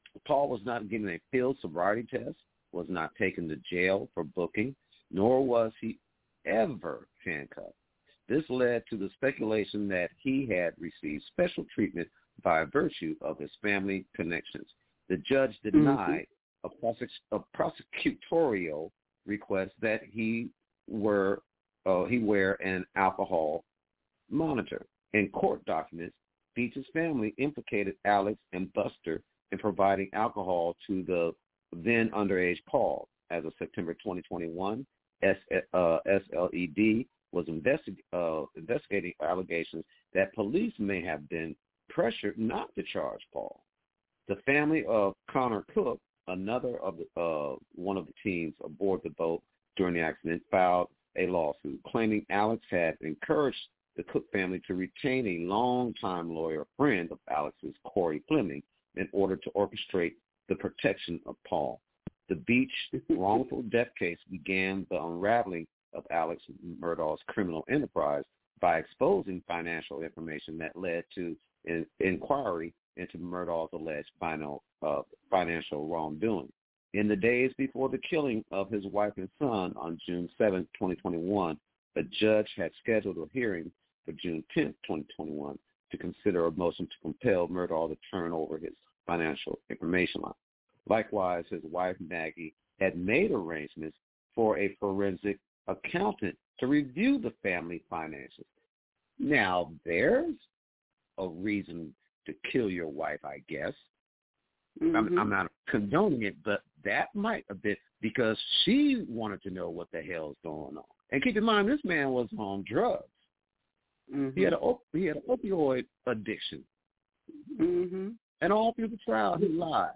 Paul was not given a field sobriety test, was not taken to jail for booking, nor was he ever handcuffed. This led to the speculation that he had received special treatment by virtue of his family connections. The judge denied mm-hmm. a, prosec- a prosecutorial request that he were uh, he wear an alcohol monitor. In court documents, Beach's family implicated Alex and Buster in providing alcohol to the then underage Paul. As of September twenty twenty-one, S, uh, S L E D was investi- uh, investigating allegations that police may have been pressured not to charge Paul. The family of Connor Cook, another of the, uh, one of the teams aboard the boat during the accident, filed a lawsuit claiming Alex had encouraged the Cook family to retain a longtime lawyer friend of Alex's, Corey Fleming, in order to orchestrate the protection of Paul. The Beach wrongful death case began the unraveling of Alex Murdaugh's criminal enterprise by exposing financial information that led to an inquiry into Murdaugh's alleged final, uh, financial wrongdoing. In the days before the killing of his wife and son on June seventh, twenty twenty-one, a judge had scheduled a hearing for June tenth, twenty twenty-one, to consider a motion to compel Murdaugh to turn over his financial information line. Likewise, his wife, Maggie, had made arrangements for a forensic accountant to review the family finances. Now, there's a reason to kill your wife, I guess. Mm-hmm. I'm, I'm not condoning it, but that might have been because she wanted to know what the hell's going on. And keep in mind, this man was on drugs. Mm-hmm. He had a he had an opioid addiction. Mm-hmm. And all through the trial, he lied.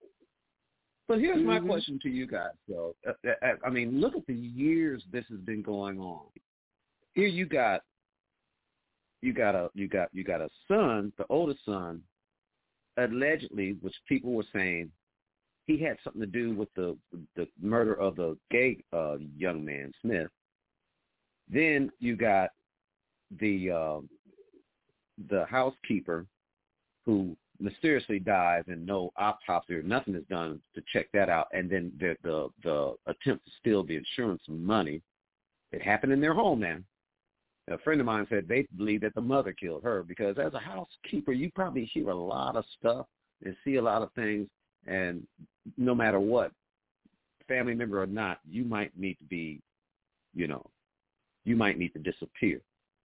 But here's mm-hmm. my question to you guys, though. I mean, look at the years this has been going on. Here you got, you got a, you got, you got a son, the oldest son, allegedly, which people were saying he had something to do with the the murder of the gay uh, young man Smith. Then you got the uh, the housekeeper who mysteriously dies and no autopsy or nothing is done to check that out, and then the the, the attempt to steal the insurance money. It happened in their home now. A friend of mine said they believe that the mother killed her because as a housekeeper, you probably hear a lot of stuff and see a lot of things, and no matter what, family member or not, you might need to be, you know, you might need to disappear.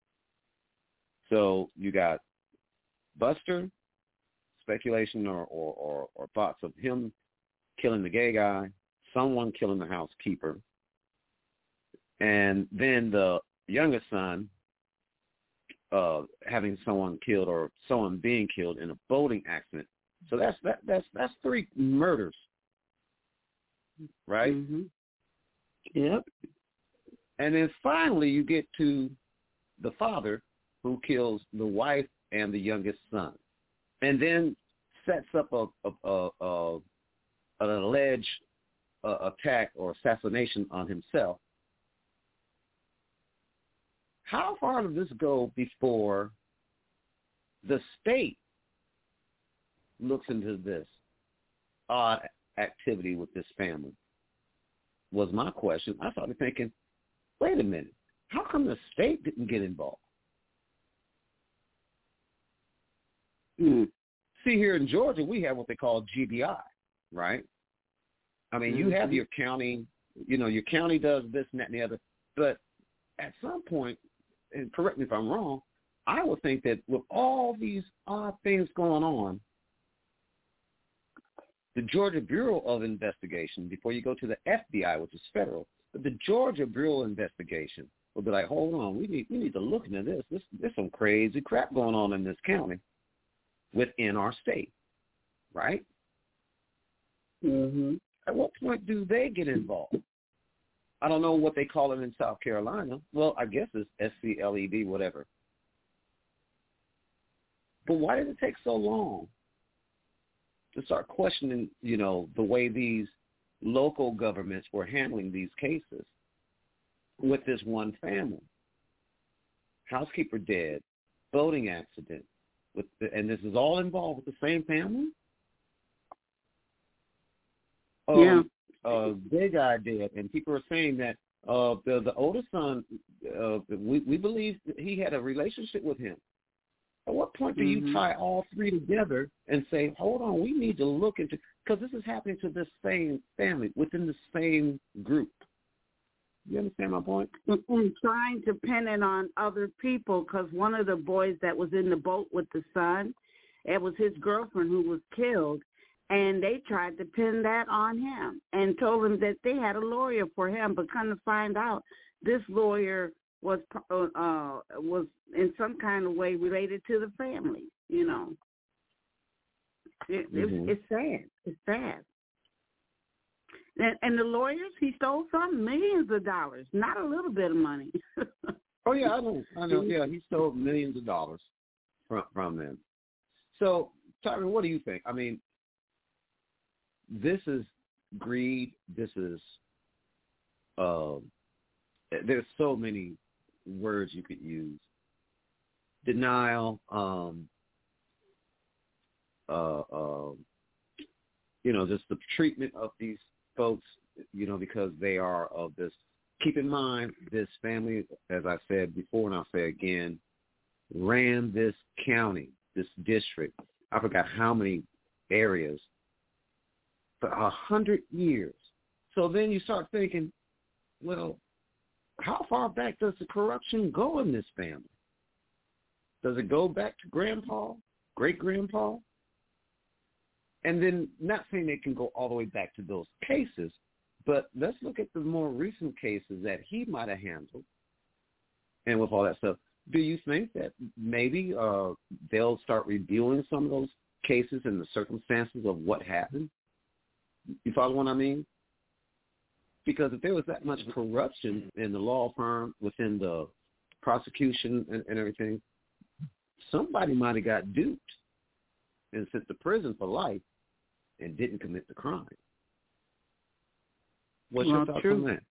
So you got Buster, speculation or, or, or, or thoughts of him killing the gay guy, someone killing the housekeeper, and then the youngest son uh, having someone killed or someone being killed in a boating accident. So that's that that's that's three murders, right? Mm-hmm. Yep. And then finally you get to the father who kills the wife and the youngest son, and then sets up a, a, a, a an alleged uh, attack or assassination on himself. How far does this go before the state looks into this odd activity with this family? Was my question. I started thinking, wait a minute, how come the state didn't get involved? Mm. See, here in Georgia, we have what they call G B I, right? I mean, mm-hmm. you have your county, you know, your county does this and that and the other, but at some point, and correct me if I'm wrong, I would think that with all these odd things going on, the Georgia Bureau of Investigation, before you go to the F B I, which is federal, but the Georgia Bureau of Investigation will be like, hold on, we need we need to look into this. This there's some crazy crap going on in this county within our state, right? Mm-hmm. At what point do they get involved? I don't know what they call it in South Carolina. Well, I guess it's S C L E D, whatever. But why did it take so long to start questioning, you know, the way these local governments were handling these cases with this one family? Housekeeper dead, boating accident, with the, and this is all involved with the same family? um, yeah. uh, their guy dead, and people are saying that uh, the the oldest son, uh, we we believe that he had a relationship with him. At what point do mm-hmm. you tie all three together and say, hold on, we need to look into, because this is happening to this same family within the same group. You understand my point? And trying to pin it on other people, because one of the boys that was in the boat with the son, it was his girlfriend who was killed, and they tried to pin that on him and told him that they had a lawyer for him, but come to find out this lawyer was uh, was in some kind of way related to the family, you know. It, mm-hmm. it, it's sad. It's sad. And, and the lawyers, he stole some millions of dollars, not a little bit of money. Oh, yeah, I know. I know. Yeah, he stole millions of dollars from, from them. So, Tyron, what do you think? I mean, this is greed. This is, uh, there's so many words you could use. Denial, um, uh, uh, you know, just the treatment of these folks, you know, because they are of this. Keep in mind, this family, as I said before and I'll say again, ran this county, this district, I forgot how many areas, for a hundred years. So then you start thinking, well, how far back does the corruption go in this family? Does it go back to grandpa, great-grandpa? And then, not saying they can go all the way back to those cases, but let's look at the more recent cases that he might have handled. And with all that stuff, do you think that maybe uh, they'll start reviewing some of those cases and the circumstances of what happened? You follow what I mean? Because if there was that much corruption in the law firm, within the prosecution and, and everything, somebody might have got duped and sent to prison for life and didn't commit the crime. What's well, your thoughts true. on that?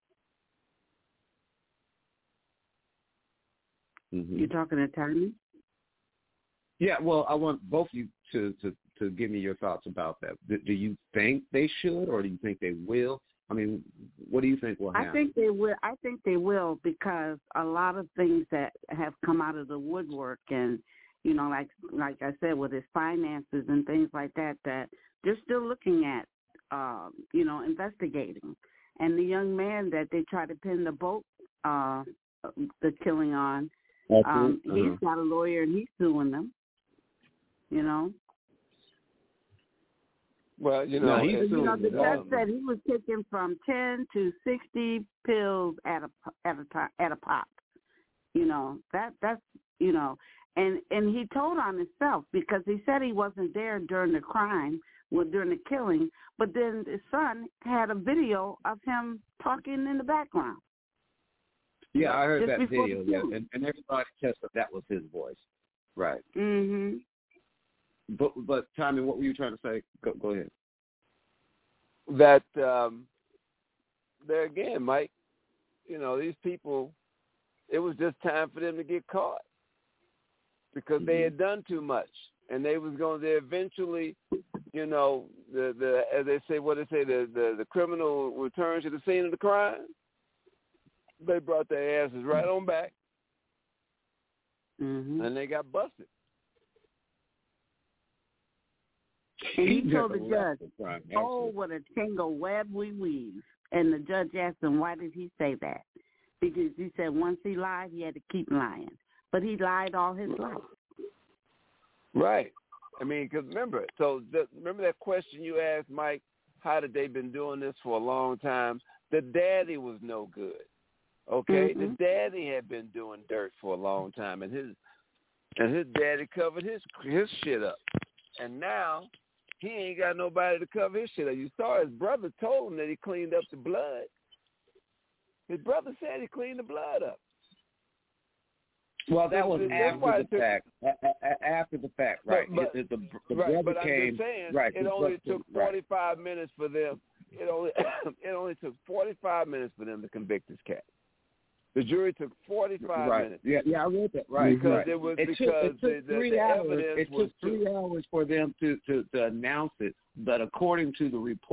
Mm-hmm. You talking to Tony? Yeah, well, I want both of you to, to, to give me your thoughts about that. Do, do you think they should, or do you think they will? I mean, what do you think will happen? I think they will. I think they will, because a lot of things that have come out of the woodwork, and you know, like like I said, with his finances and things like that, that they're still looking at, uh, you know, investigating. And the young man that they try to pin the boat, uh, the killing on, um, uh-huh. he's got a lawyer and he's suing them. You know. Well, you know, no, he's you know the judge um, said he was taking from ten to sixty pills at a at a at a pop. You know that that's you know, and and he told on himself, because he said he wasn't there during the crime, well, during the killing, but then his son had a video of him talking in the background. Yeah, I heard Just that video. Yeah, and, and everybody testified that was his voice. Right. Mhm. But but Tommy, what were you trying to say? Go, go ahead. That um, there again, Mike. You know, these people. It was just time for them to get caught, because mm-hmm. they had done too much, and they was going to eventually, you know, the the as they say, what they say, the the, the criminal returns to the scene of the crime. They brought their asses right on back, mm-hmm. and they got busted. And he told the judge, oh, what a tangle web we weave. And the judge asked him, why did he say that? Because he said once he lied, he had to keep lying. But he lied all his life. Right. I mean, because remember, so the, remember that question you asked, Mike, how had they been doing this for a long time? The daddy was no good, okay? Mm-hmm. The daddy had been doing dirt for a long time, and his and his daddy covered his his shit up. And now he ain't got nobody to cover his shit up. You saw his brother told him that he cleaned up the blood. His brother said he cleaned the blood up. Well, that was That's after the fact. After the fact, right? But, but, it, the, the right, brother but came, I'm just saying, right, it only brother, took forty-five right. minutes for them. It only it only took forty-five minutes for them to convict this cat. The jury took forty-five right. minutes. Yeah, yeah, I read that. Right, because right. it was it because took, it took the, three the, the hours. evidence It was took three too, hours for them to, to, to announce it, but according to the report,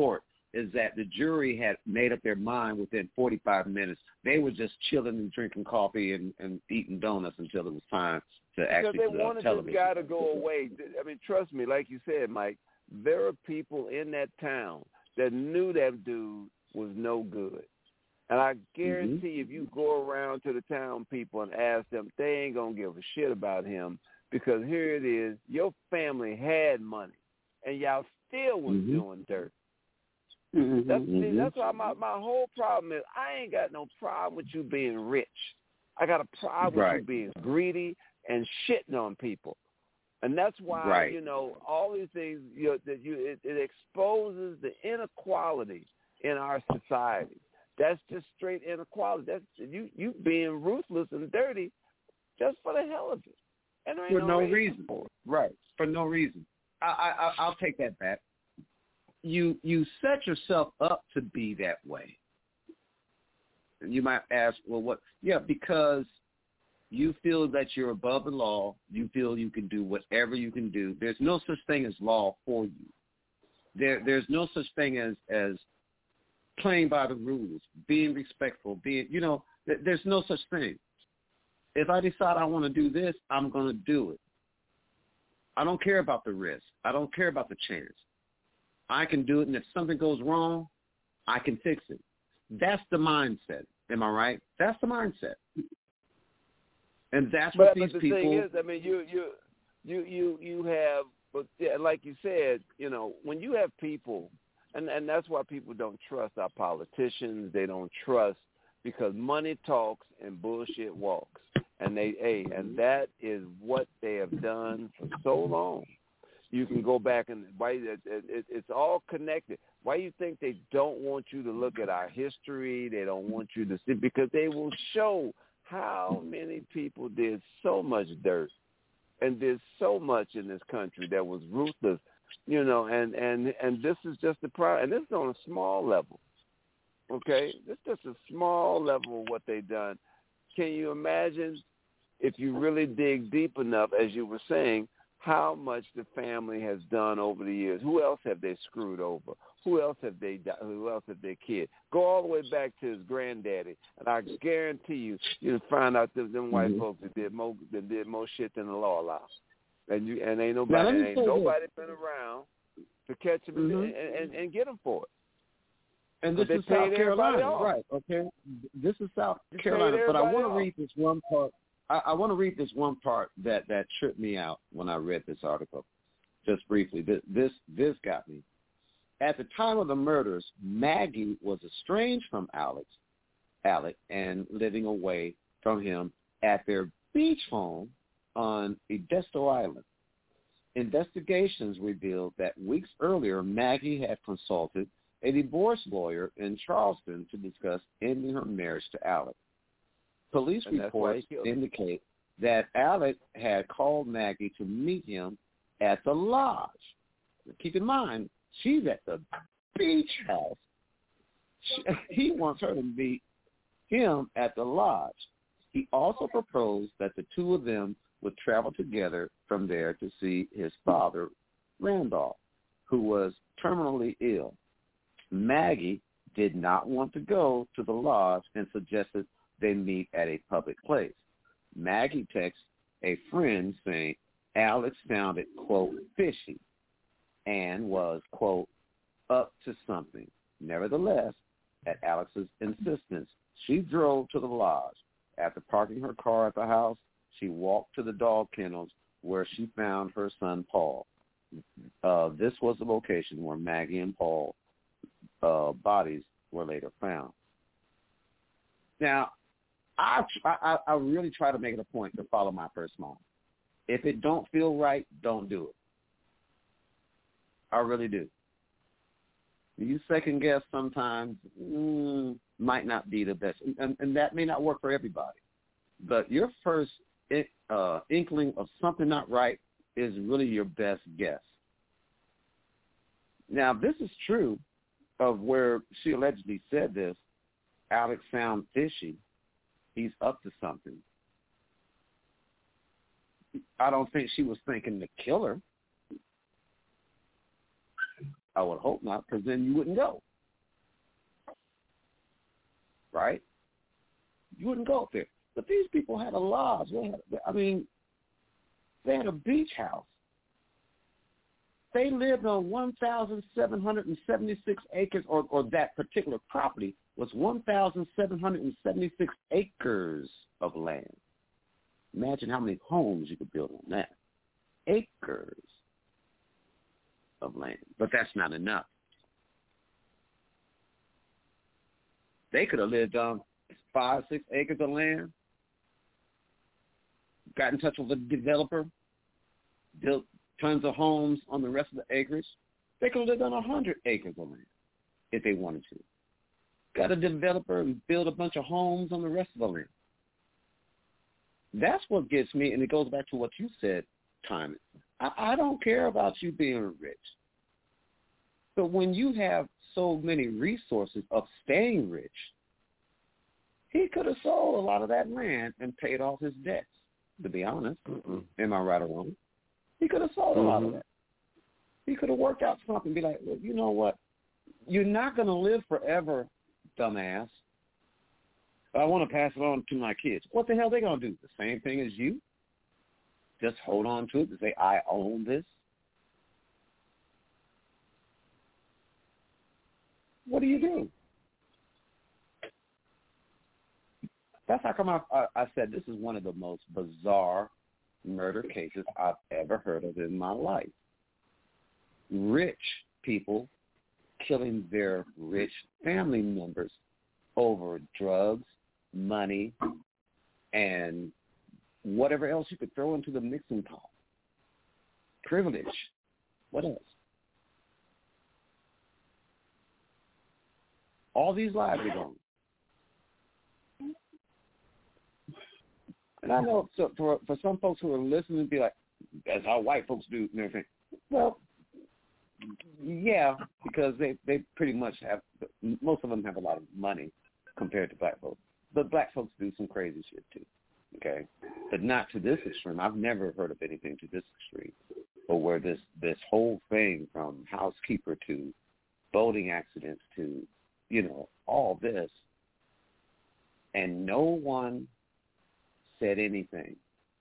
is that the jury had made up their mind within forty-five minutes. They were just chilling and drinking coffee and, and eating donuts until it was time to actually because they put wanted up television. this guy to go away. I mean, trust me, like you said, Mike, there are people in that town that knew that dude was no good. And I guarantee mm-hmm. if you go around to the town people and ask them, they ain't going to give a shit about him, because here it is, your family had money, and y'all still was mm-hmm. doing dirt. Mm-hmm. That's, mm-hmm. that's why my, my whole problem is I ain't got no problem with you being rich. I got a problem right. with you being greedy and shitting on people. And that's why, right. you know, all these things, you know, that you it, it exposes the inequality in our society. That's just straight inequality. That's you, you being ruthless and dirty just for the hell of it. And there ain't for no, no reason. reason for it. Right. For no reason. I, I, I'll take that back. You you set yourself up to be that way. You might ask, well, what? Yeah, because you feel that you're above the law. You feel you can do whatever you can do. There's no such thing as law for you. There There's no such thing as, as playing by the rules, being respectful, being, you know, th- there's no such thing. If I decide I want to do this, I'm going to do it. I don't care about the risk. I don't care about the chance. I can do it, and if something goes wrong, I can fix it. That's the mindset. Am I right? That's the mindset. And that's what but, these but the people. thing is, I mean, you you you you you have, but yeah, like you said, you know, when you have people, and and that's why people don't trust our politicians. They don't trust because money talks and bullshit walks, and they hey, and that is what they have done for so long. You can go back and why it, it, it's all connected. Why you think they don't want you to look at our history? They don't want you to see, because they will show how many people did so much dirt and did so much in this country that was ruthless, you know. And and and this is just the problem. And this is on a small level. Okay, this is just a small level of what they done. Can you imagine if you really dig deep enough, as you were saying, how much the family has done over the years? Who else have they screwed over? Who else have they Who else have they killed? Go all the way back to his granddaddy, and I guarantee you, you'll find out that them white mm-hmm. folks that did more that did more shit than the law allows. And you and ain't nobody and ain't nobody this. been around to catch him mm-hmm. and, and, and get him for it. And this is South Carolina, right? Okay, this is South you Carolina. But I want to off. read this one part. I, I want to read this one part that, that tripped me out when I read this article. Just briefly, this, this this got me. At the time of the murders, Maggie was estranged from Alex, Alec, and living away from him at their beach home on Edisto Island. Investigations revealed that weeks earlier, Maggie had consulted a divorce lawyer in Charleston to discuss ending her marriage to Alec. Police and reports indicate that Alec had called Maggie to meet him at the lodge. Keep in mind, she's at the beach house. She, he wants her to meet him at the lodge. He also proposed that the two of them would travel together from there to see his father, Randolph, who was terminally ill. Maggie did not want to go to the lodge and suggested they meet at a public place. Maggie texts a friend saying Alex sounded, quote, fishy and was, quote, up to something. Nevertheless, at Alex's insistence, she drove to the lodge. After parking her car at the house, she walked to the dog kennels where she found her son, Paul. Uh, this was the location where Maggie and Paul's uh, bodies were later found. Now, I, I I really try to make it a point to follow my first mind. If it don't feel right, don't do it. I really do. You second guess sometimes mm, might not be the best, and, and that may not work for everybody. But your first uh, inkling of something not right is really your best guess. Now, this is true of where she allegedly said this. Alex sounds fishy. He's up to something. I don't think she was thinking to kill her. I would hope not, because then you wouldn't go. right? You wouldn't go up there. But these people had a lodge. They had, I mean, they had a beach house. They lived on one thousand seven hundred seventy-six acres, or, or that particular property was one thousand seven hundred seventy-six acres of land. Imagine how many homes you could build on that. Acres of land. But that's not enough. They could have lived on five, six acres of land, got in touch with a developer, built tons of homes on the rest of the acreage. They could have lived on one hundred acres of land if they wanted to. Got a developer and build a bunch of homes on the rest of the land. That's what gets me, and it goes back to what you said, Tommy. I, I don't care about you being rich. But when you have so many resources of staying rich, he could have sold a lot of that land and paid off his debts, to be honest. Mm-mm. Am I right or wrong? He could have sold mm-hmm. a lot of that. He could have worked out something and be like, well, you know what? You're not going to live forever, dumbass. I want to pass it on to my kids. What the hell are they going to do? The same thing as you? Just hold on to it and say, I own this? What do you do? That's how come I, I, I said this is one of the most bizarre murder cases I've ever heard of in my life. Rich people killing their rich family members over drugs, money, and whatever else you could throw into the mixing pot. Privilege. What else? All these lives are gone. And I know so for for some folks who are listening, be like, that's how white folks do and everything. Well, yeah, because they, they pretty much have, most of them have a lot of money compared to black folks. But black folks do some crazy shit too, okay? But not to this extreme. I've never heard of anything to this extreme, or where this, this whole thing from housekeeper to boating accidents to, you know, all this, and no one said anything.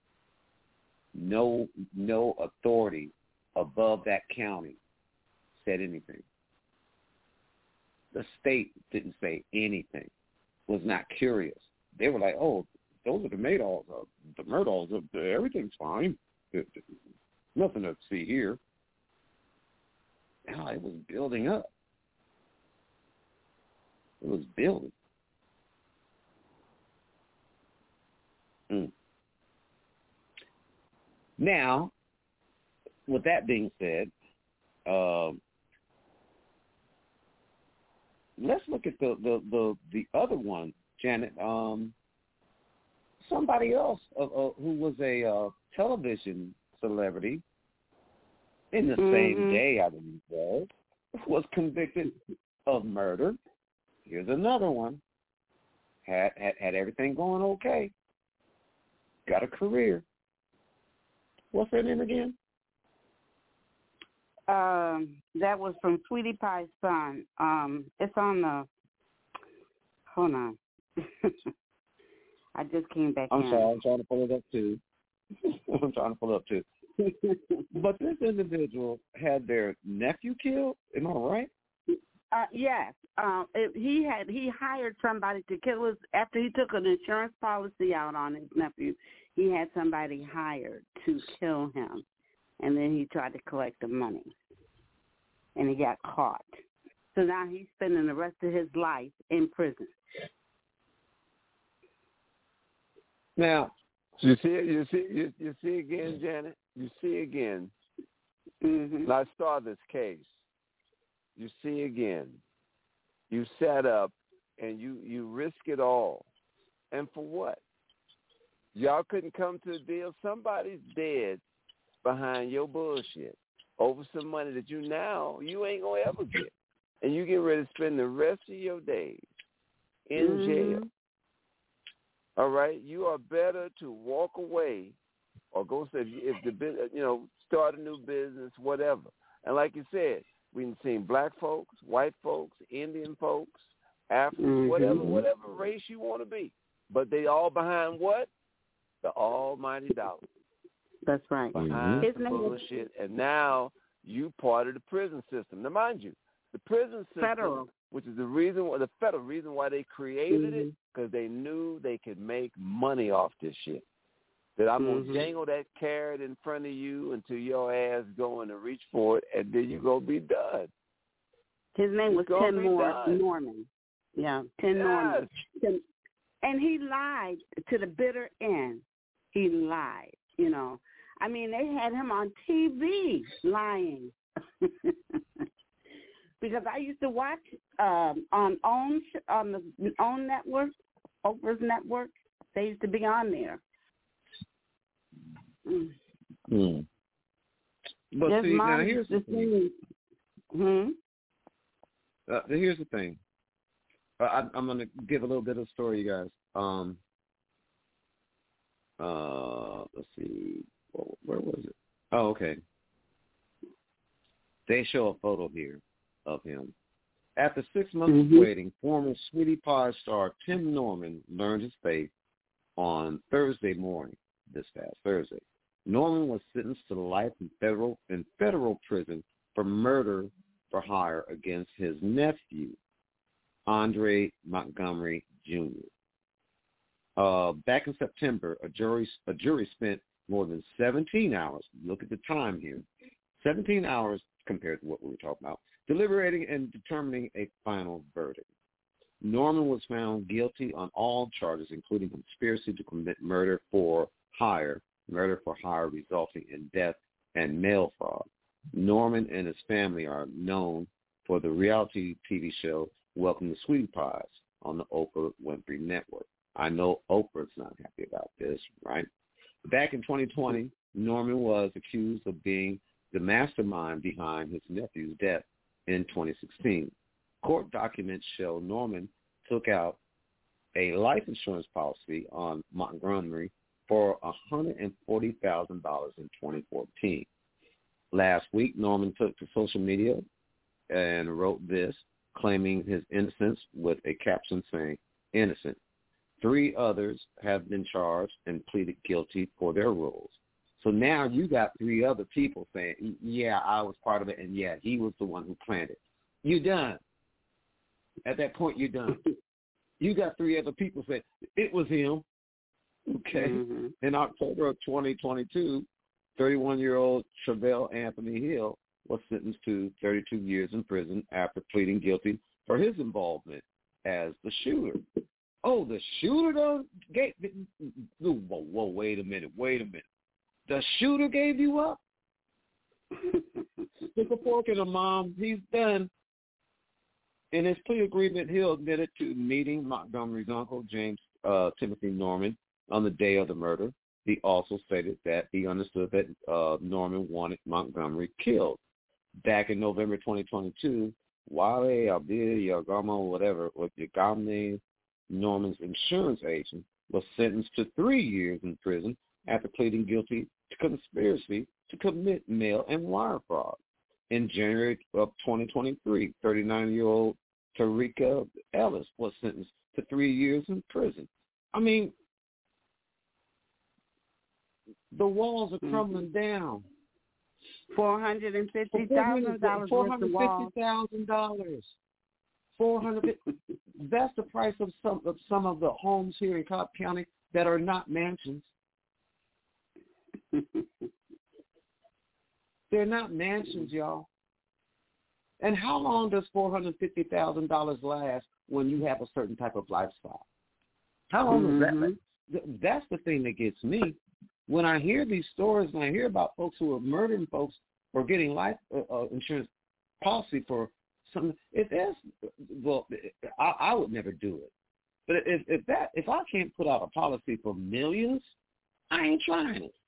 No, no authority above that county said anything. The state didn't say anything, was not curious. They were like, oh, those are the Maydolls, uh, the Murdalls, uh, everything's fine. Nothing to see here. Now it was building up. It was building. Mm. Now, with that being said, uh, let's look at the, the, the, the other one, Janet. Um, somebody else uh, uh, who was a uh, television celebrity in the mm-hmm. same day, I believe, was, was convicted of murder. Here's another one. Had, had had everything going okay. Got a career. What's her name again? Um, that was from Sweetie Pie's son. Um, it's on the. Hold on. I just came back. I'm in. sorry. I'm trying to pull it up too. I'm trying to pull it up too. But this individual had their nephew killed. Am I right? Uh, yes. Um, it, he had he hired somebody to kill his after he took an insurance policy out on his nephew. He had somebody hired to kill him, and then he tried to collect the money, and he got caught. So now he's spending the rest of his life in prison. Now, you see, you see, you, you see again, Janet. You see again. Mm-hmm. I saw this case. You see again. You set up and you, you risk it all. And for what? Y'all couldn't come to a deal. Somebody's dead behind your bullshit over some money that you now, you ain't going to ever get. And you get ready to spend the rest of your days in mm-hmm. jail. All right? You are better to walk away or go, if, if the, you know, start a new business, whatever. And like you said, we've seen black folks, white folks, Indian folks, African, mm-hmm. whatever, whatever race you want to be. But they all behind what? The almighty dollar. That's right. Behind mm-hmm. the bullshit. And now you part of the prison system. Now, mind you, the prison system, federal. which is the reason, why the federal reason why they created mm-hmm. it, because they knew they could make money off this shit. That I'm mm-hmm. going to jangle that carrot in front of you until your ass going to reach for it, and then you're going to be done. His name was Tim Moore, Norman. Yeah, Tim yes. Norman. Tim, and he lied to the bitter end. He lied, you know. I mean, they had him on T V lying. Because I used to watch um, on OWN, on the OWN network, Oprah's network. They used to be on there. Mm. Hmm. But Yes, see, now here's the thing. Hmm? Uh, here's the thing. Uh, I, I'm going to give a little bit of a story, you guys. Um, uh, let's see. Where was it? Oh, okay. They show a photo here of him. After six months mm-hmm. of waiting, former Sweetie Pie star Tim Norman learned his fate on Thursday morning, this past Thursday. Norman was sentenced to life in federal in federal prison for murder for hire against his nephew, Andre Montgomery Junior Uh, back in September, a jury a jury spent more than seventeen hours. Look at the time here, seventeen hours compared to what we were talking about, deliberating and determining a final verdict. Norman was found guilty on all charges, including conspiracy to commit murder for hire, murder for hire resulting in death, and mail fraud. Norman and his family are known for the reality T V show Welcome to Sweetie Pies on the Oprah Winfrey Network. I know Oprah's not happy about this, right? Back in twenty twenty, Norman was accused of being the mastermind behind his nephew's death in twenty sixteen. Court documents show Norman took out a life insurance policy on Montgomery for one hundred forty thousand dollars in twenty fourteen. Last week, Norman took to social media and wrote this, claiming his innocence with a caption saying, innocent. Three others have been charged and pleaded guilty for their roles. So now you got three other people saying, yeah, I was part of it, and yeah, he was the one who planned it. You're done. At that point, you're done. You got three other people saying, it was him. Okay. Mm-hmm. In October of twenty twenty-two, thirty-one-year-old Travell Anthony Hill was sentenced to thirty-two years in prison after pleading guilty for his involvement as the shooter. Oh, the shooter though gave. Whoa, whoa, wait a minute, wait a minute. The shooter gave you up? Stick a fork in him, Mom. He's done. In his plea agreement, Hill admitted to meeting Montgomery's uncle, James uh, Timothy Norman, on the day of the murder. He also stated that he understood that uh, Norman wanted Montgomery killed. Back in November twenty twenty-two, Wale Abdul Yagama, whatever, with Yagame, Norman's insurance agent, was sentenced to three years in prison after pleading guilty to conspiracy to commit mail and wire fraud. In January of twenty twenty-three, thirty-nine-year-old Tarika Ellis was sentenced to three years in prison. I mean, the walls are crumbling mm-hmm. down. Four hundred and fifty thousand dollars. Four hundred fifty thousand dollars. Four hundred. That's the price of some of some of the homes here in Cobb County that are not mansions. They're not mansions, y'all. And how long does four hundred fifty thousand dollars last when you have a certain type of lifestyle? How long mm-hmm. does that last? That's the thing that gets me. When I hear these stories and I hear about folks who are murdering folks or getting life uh, uh, insurance policy for something, if that's, well, I, I would never do it. But if, if that, if I can't put out a policy for millions, I ain't trying it.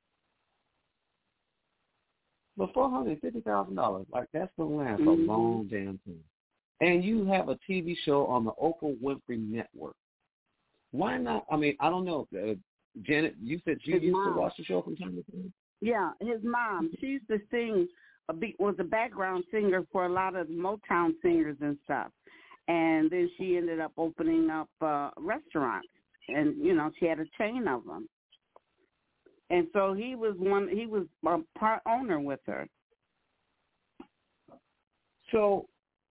But four hundred fifty thousand dollars, like that's going to last mm-hmm. a long damn time. And you have a T V show on the Oprah Winfrey Network. Why not? I mean, I don't know. Uh, Janet, you said you his used mom. to watch the show from time to time? Yeah, his mom. She used to sing, a beat, was a background singer for a lot of Motown singers and stuff. and then she ended up opening up uh, restaurants, and you know she had a chain of them. And so he was one. He was a part owner with her. So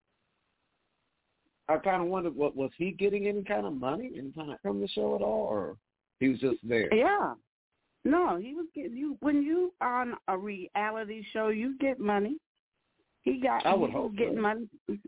I kind of wondered, what was he getting any kind of money, any kind of from the show at all, or he was just there? Yeah. No, he was getting you when you on a reality show, you get money. He got. I would he hope was getting so. money.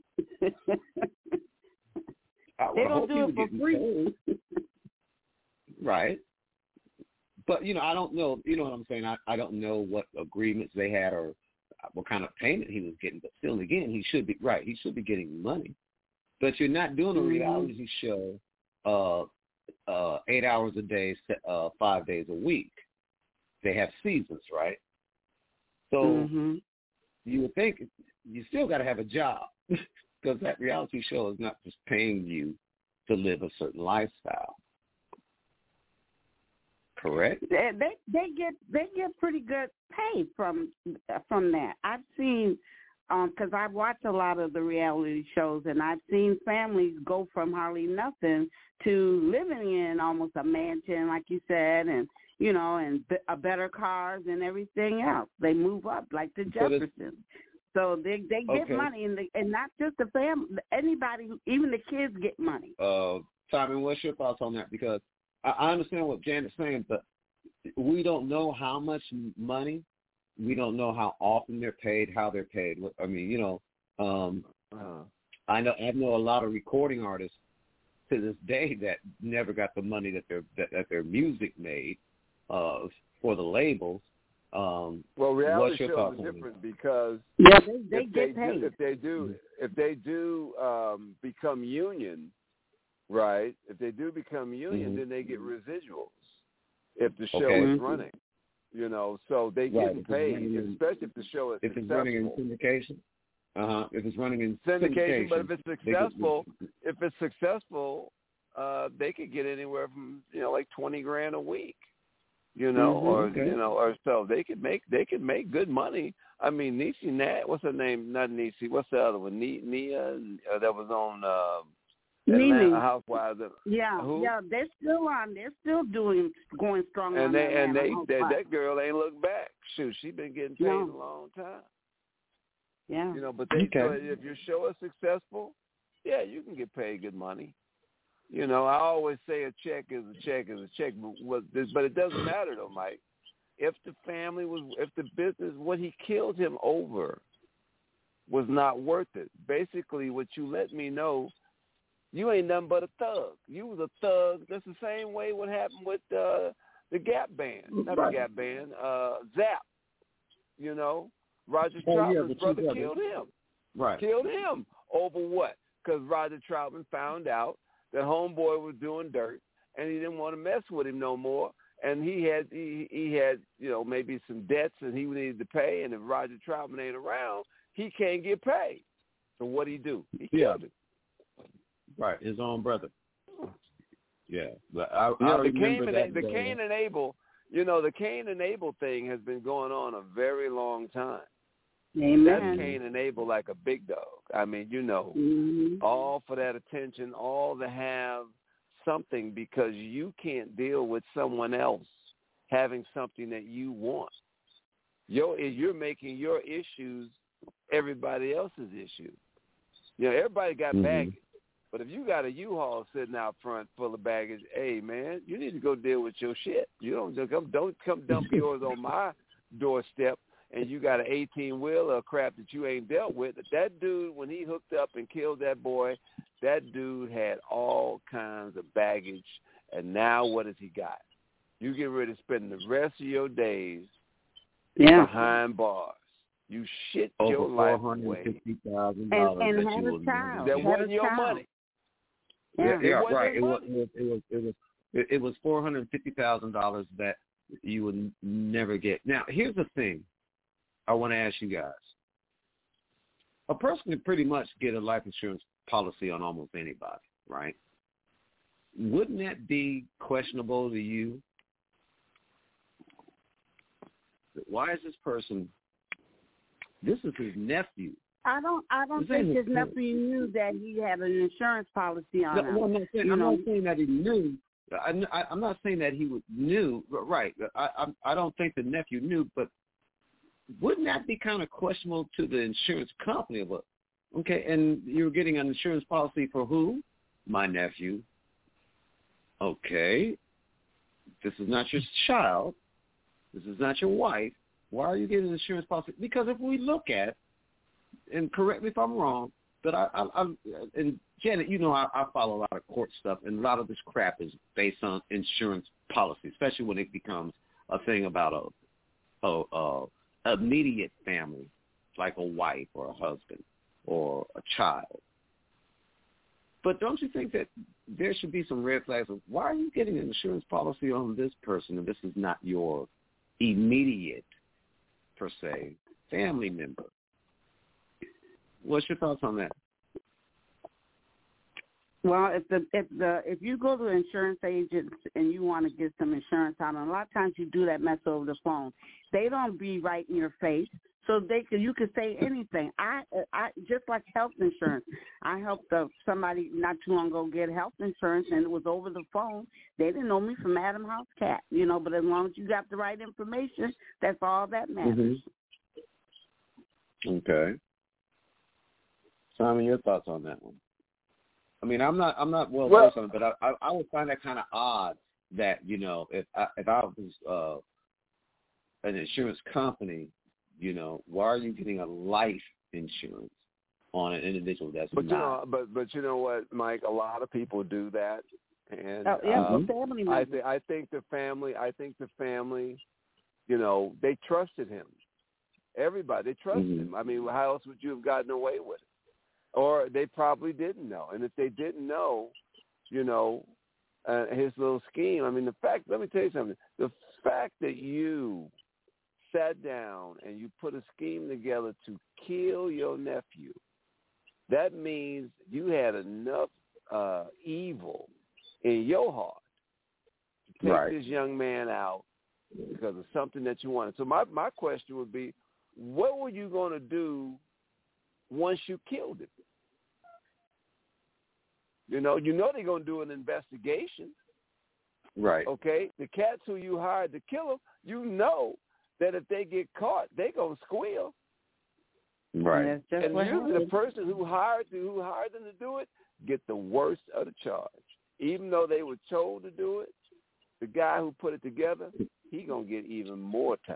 I would they don't hope do he it was for free. Right. But, you know, I don't know, you know what I'm saying? I, I don't know what agreements they had or what kind of payment he was getting. But still, again, he should be, right, he should be getting money. But you're not doing a Mm-hmm. reality show uh, uh, eight hours a day, uh, five days a week. They have seasons, right? So Mm-hmm. you would think you still got to have a job because that reality show is not just paying you to live a certain lifestyle. Correct? They, they they get they get pretty good pay from from that. I've seen because um, I've watched a lot of the reality shows, and I've seen families go from hardly nothing to living in almost a mansion, like you said, and you know, and b- a better cars and everything else. They move up like the Jeffersons. So they they get okay. money, and, they, and not just the family. Anybody, even the kids, get money. Uh, Simon, what's your thoughts on that? Because I, I understand what Janet's saying, but we don't know how much money. We don't know how often they're paid, how they're paid. I mean, you know, um, uh, I know I know a lot of recording artists to this day that never got the money that their that, that their music made uh, for the labels. Um, well, reality shows are different that? because yeah, they, they if, get they paid. do, if they do if they do um, become union, right? If they do become union, mm-hmm. then they get residuals. If the show okay. is running, you know, so they right. get paid, in, especially if the show is if successful. it's running in syndication. Uh huh. If it's running in syndication, syndication, but if it's successful, if it's successful, uh, they could get anywhere from you know like twenty grand a week, you know, mm-hmm. or okay. you know, or so they could make they could make good money. I mean, Niecy Nat, what's her name? Not Niecy. What's the other one? Nia, Nia uh, that was on. Uh, Atlanta Housewives. Yeah, Who? yeah, they're still on. They're still doing, going strong. And on they and they, they that that girl ain't looked back. Shoot, she been getting paid no. a long time. Yeah, you know, but they okay. so if your show is successful, yeah, you can get paid good money. You know, I always say a check is a check is a check, but what, but it doesn't matter though, Mike. If the family was, if the business, what he killed him over was not worth it. Basically, what you let me know. You ain't nothing but a thug. You was a thug. That's the same way what happened with uh, the Gap Band. Not right. the Gap Band, uh, Zap. You know, Roger oh, Troutman's yeah, brother killed him. Right. Killed him. Over what? Because Roger Troutman found out that homeboy was doing dirt, and he didn't want to mess with him no more. And he had, he, he had, you know, maybe some debts that he needed to pay, and if Roger Troutman ain't around, he can't get paid. So what'd he do? He yeah. killed him. Right, his own brother. Yeah, but I, you know, I the remember Cain that. And, the Cain and Abel, you know, the Cain and Abel thing has been going on a very long time. Amen. That's Cain and Abel like a big dog. I mean, you know, mm-hmm. all for that attention, all to have something because you can't deal with someone else having something that you want. You're, you're making your issues everybody else's issues. You know, everybody got mm-hmm. baggage. But if you got a U-Haul sitting out front full of baggage, hey man, you need to go deal with your shit. You don't come don't come dump yours on my doorstep, and you got an eighteen wheeler of crap that you ain't dealt with. That dude, when he hooked up and killed that boy, that dude had all kinds of baggage, and now what has he got? You get ready to spend the rest of your days yeah. behind bars. You shit Over your life away. four hundred fifty thousand dollars and, and that had you a child. That had wasn't a your child. money. Yeah, yeah, it right. It was, money. it was, it was, it was, it, it was four hundred fifty thousand dollars that you would n- never get. Now, here's the thing I want to ask you guys. A person can pretty much get a life insurance policy on almost anybody, right? Wouldn't that be questionable to you? Why is this person, this is his nephew. I don't. I don't think his nephew knew that he had an insurance policy on no, him. Well, I'm not saying, you I'm know? not saying that he knew. I, I, I'm not saying that he would knew. Right. I, I I don't think the nephew knew, but wouldn't that be kind of questionable to the insurance company? But okay, and you're getting an insurance policy for who? My nephew. Okay. This is not your child. This is not your wife. Why are you getting an insurance policy? Because if we look at it, and correct me if I'm wrong, but I, I, I'm, and Janet, you know I, I follow a lot of court stuff, and a lot of this crap is based on insurance policy, especially when it becomes a thing about a, a, a immediate family, like a wife or a husband or a child. But don't you think that there should be some red flags of why are you getting an insurance policy on this person and this is not your immediate, per se, family member? What's your thoughts on that? Well, if the if the if you go to an insurance agent and you want to get some insurance out, and a lot of times you do that mess over the phone, they don't be right in your face, so they can you can say anything. I I just like health insurance. I helped uh, somebody not too long ago get health insurance, and it was over the phone. They didn't know me from Adam House Cat, you know. But as long as you got the right information, that's all that matters. Mm-hmm. Okay. Simon, your thoughts on that one? I mean, I'm not, I'm not well versed on it, but I, I, I would find that kind of odd that you know, if I, if I was uh, an insurance company, you know, why are you getting a life insurance on an individual that's but not? You know, but but you know what, Mike? A lot of people do that, and oh, yeah, um, family I think I think the family, I think the family, you know, they trusted him. Everybody, they trusted mm-hmm. him. I mean, how else would you have gotten away with it? Or they probably didn't know. And if they didn't know, you know, uh, his little scheme, I mean, the fact, let me tell you something. The fact that you sat down and you put a scheme together to kill your nephew, that means you had enough uh, evil in your heart to take right. this young man out because of something that you wanted. So my, my question would be, what were you going to do once you killed him? You know, you know they're going to do an investigation. Right. Okay? The cats who you hired to kill him, you know that if they get caught, they're going to squeal. Right. And, and usually the person who hired who hired them to do it get the worst of the charge. Even though they were told to do it, the guy who put it together, he going to get even more time.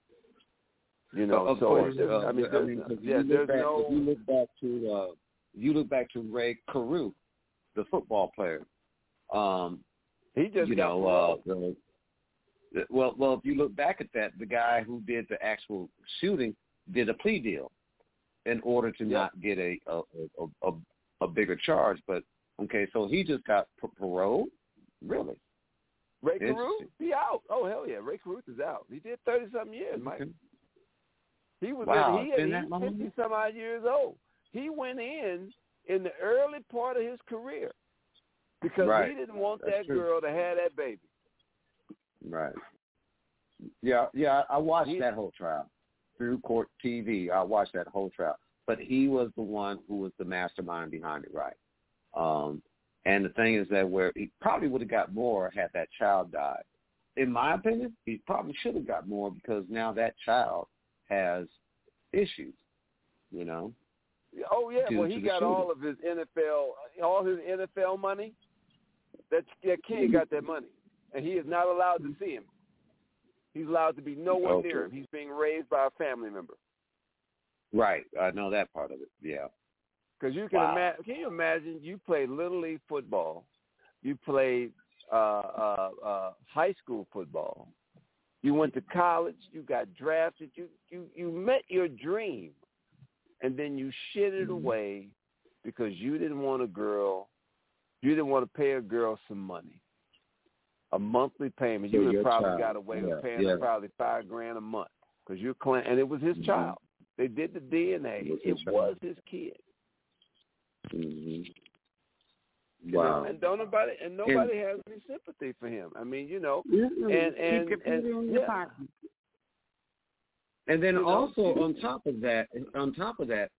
You know, of so course. Just, uh, I mean, I mean yeah, there's back, no. If you look back to, uh, you look back to Ray Carew, the football player. Um, he just you got know, uh, the, well, well, if you look back at that, the guy who did the actual shooting did a plea deal in order to yeah. not get a a, a a a bigger charge. But okay, so he just got paroled, really. Ray Carew, he out. Oh hell yeah, Ray Carew is out. He did thirty something years, Okay. Mike. He was wow, in, he, been he, that long? fifty some odd years old. He went in in the early part of his career because right. he didn't want That's that true. girl to have that baby. Right. Yeah, yeah. I watched he, that whole trial through court T V. I watched that whole trial, but he was the one who was the mastermind behind it, right? Um, and the thing is that where he probably would have got more had that child died. In my opinion, he probably should have got more because now that child has issues, you know. Oh yeah, well he got shooting. all of his N F L, all his N F L money. That that kid got that money, and he is not allowed to see him. He's allowed to be nowhere okay. near him. He's being raised by a family member. Right, I know that part of it. Yeah. Because you can wow. imagine. Can you imagine? You played little league football, you played uh, uh, uh, high school football, you went to college, you got drafted, you you you met your dream. And then you shit it away because you didn't want a girl, you didn't want to pay a girl some money, a monthly payment. You would have probably child. got away yeah. with paying yeah. her probably five grand a month because you're clan, and it was his mm-hmm. child. They did the D N A. It was his, it was his kid. Mm-hmm. Wow. Know? And don't nobody and nobody and, has any sympathy for him. I mean, you know, mm-hmm. and and, Keep your and, in yeah. your pocket. And then you also know? on top of that, on top of that,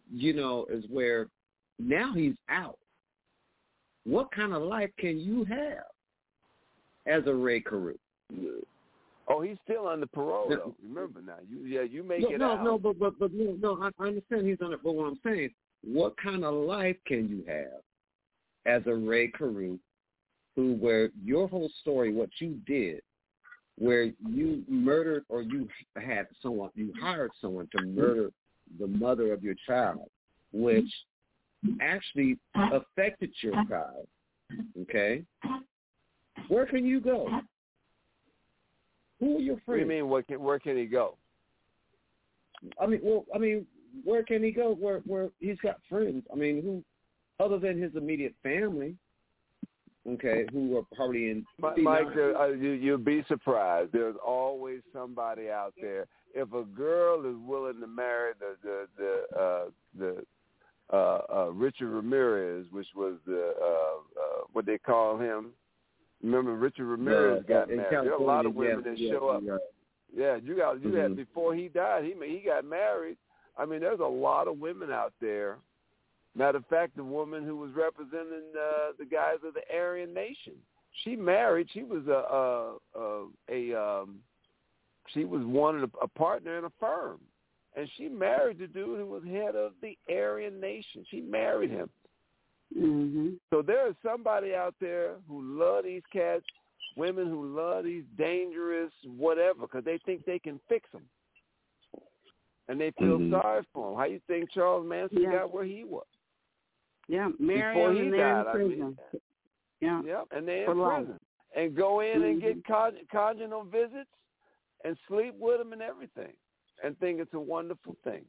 you know, is where now he's out. What kind of life can you have as a Ray Carew? Oh, he's still under parole, no. though. Remember now. You, yeah, you make no, it no, out. No, but, but, but, no, no, I, I understand he's under, but what I'm saying, what kind of life can you have as a Ray Carew who, where your whole story, what you did, where you murdered or you had someone, you hired someone to murder the mother of your child, which actually affected your child, okay? Where can you go? Who are your friends? What do you mean, where can, where can he go? I mean, well, I mean, where can he go? Where, where he's got friends. I mean, who, other than his immediate family, okay, who are probably in. Mike, uh, you, you'll be surprised. There's always somebody out there. If a girl is willing to marry the the the uh, the uh, uh, Richard Ramirez, which was the uh, uh, what they call him. Remember, Richard Ramirez uh, got uh, married. There are a lot of women yeah, that yeah, show up. Yeah, yeah you got you mm-hmm. had before he died. He he got married. I mean, there's a lot of women out there. Matter of fact, the woman who was representing uh, the guys of the Aryan Nation, she married. She was a a, a, a um, she was one of the, a partner in a firm, and she married the dude who was head of the Aryan Nation. She married him. Mm-hmm. So there is somebody out there who love these cats, women who love these dangerous whatever, because they think they can fix them, and they feel mm-hmm. sorry for them. How you think Charles Manson yeah. got where he was? Yeah, marry before him he and died, they're in I prison. mean, yeah, yeah, and they're for in life. prison, and go in mm-hmm. and get con- conjugal visits, and sleep with them and everything, and think it's a wonderful thing.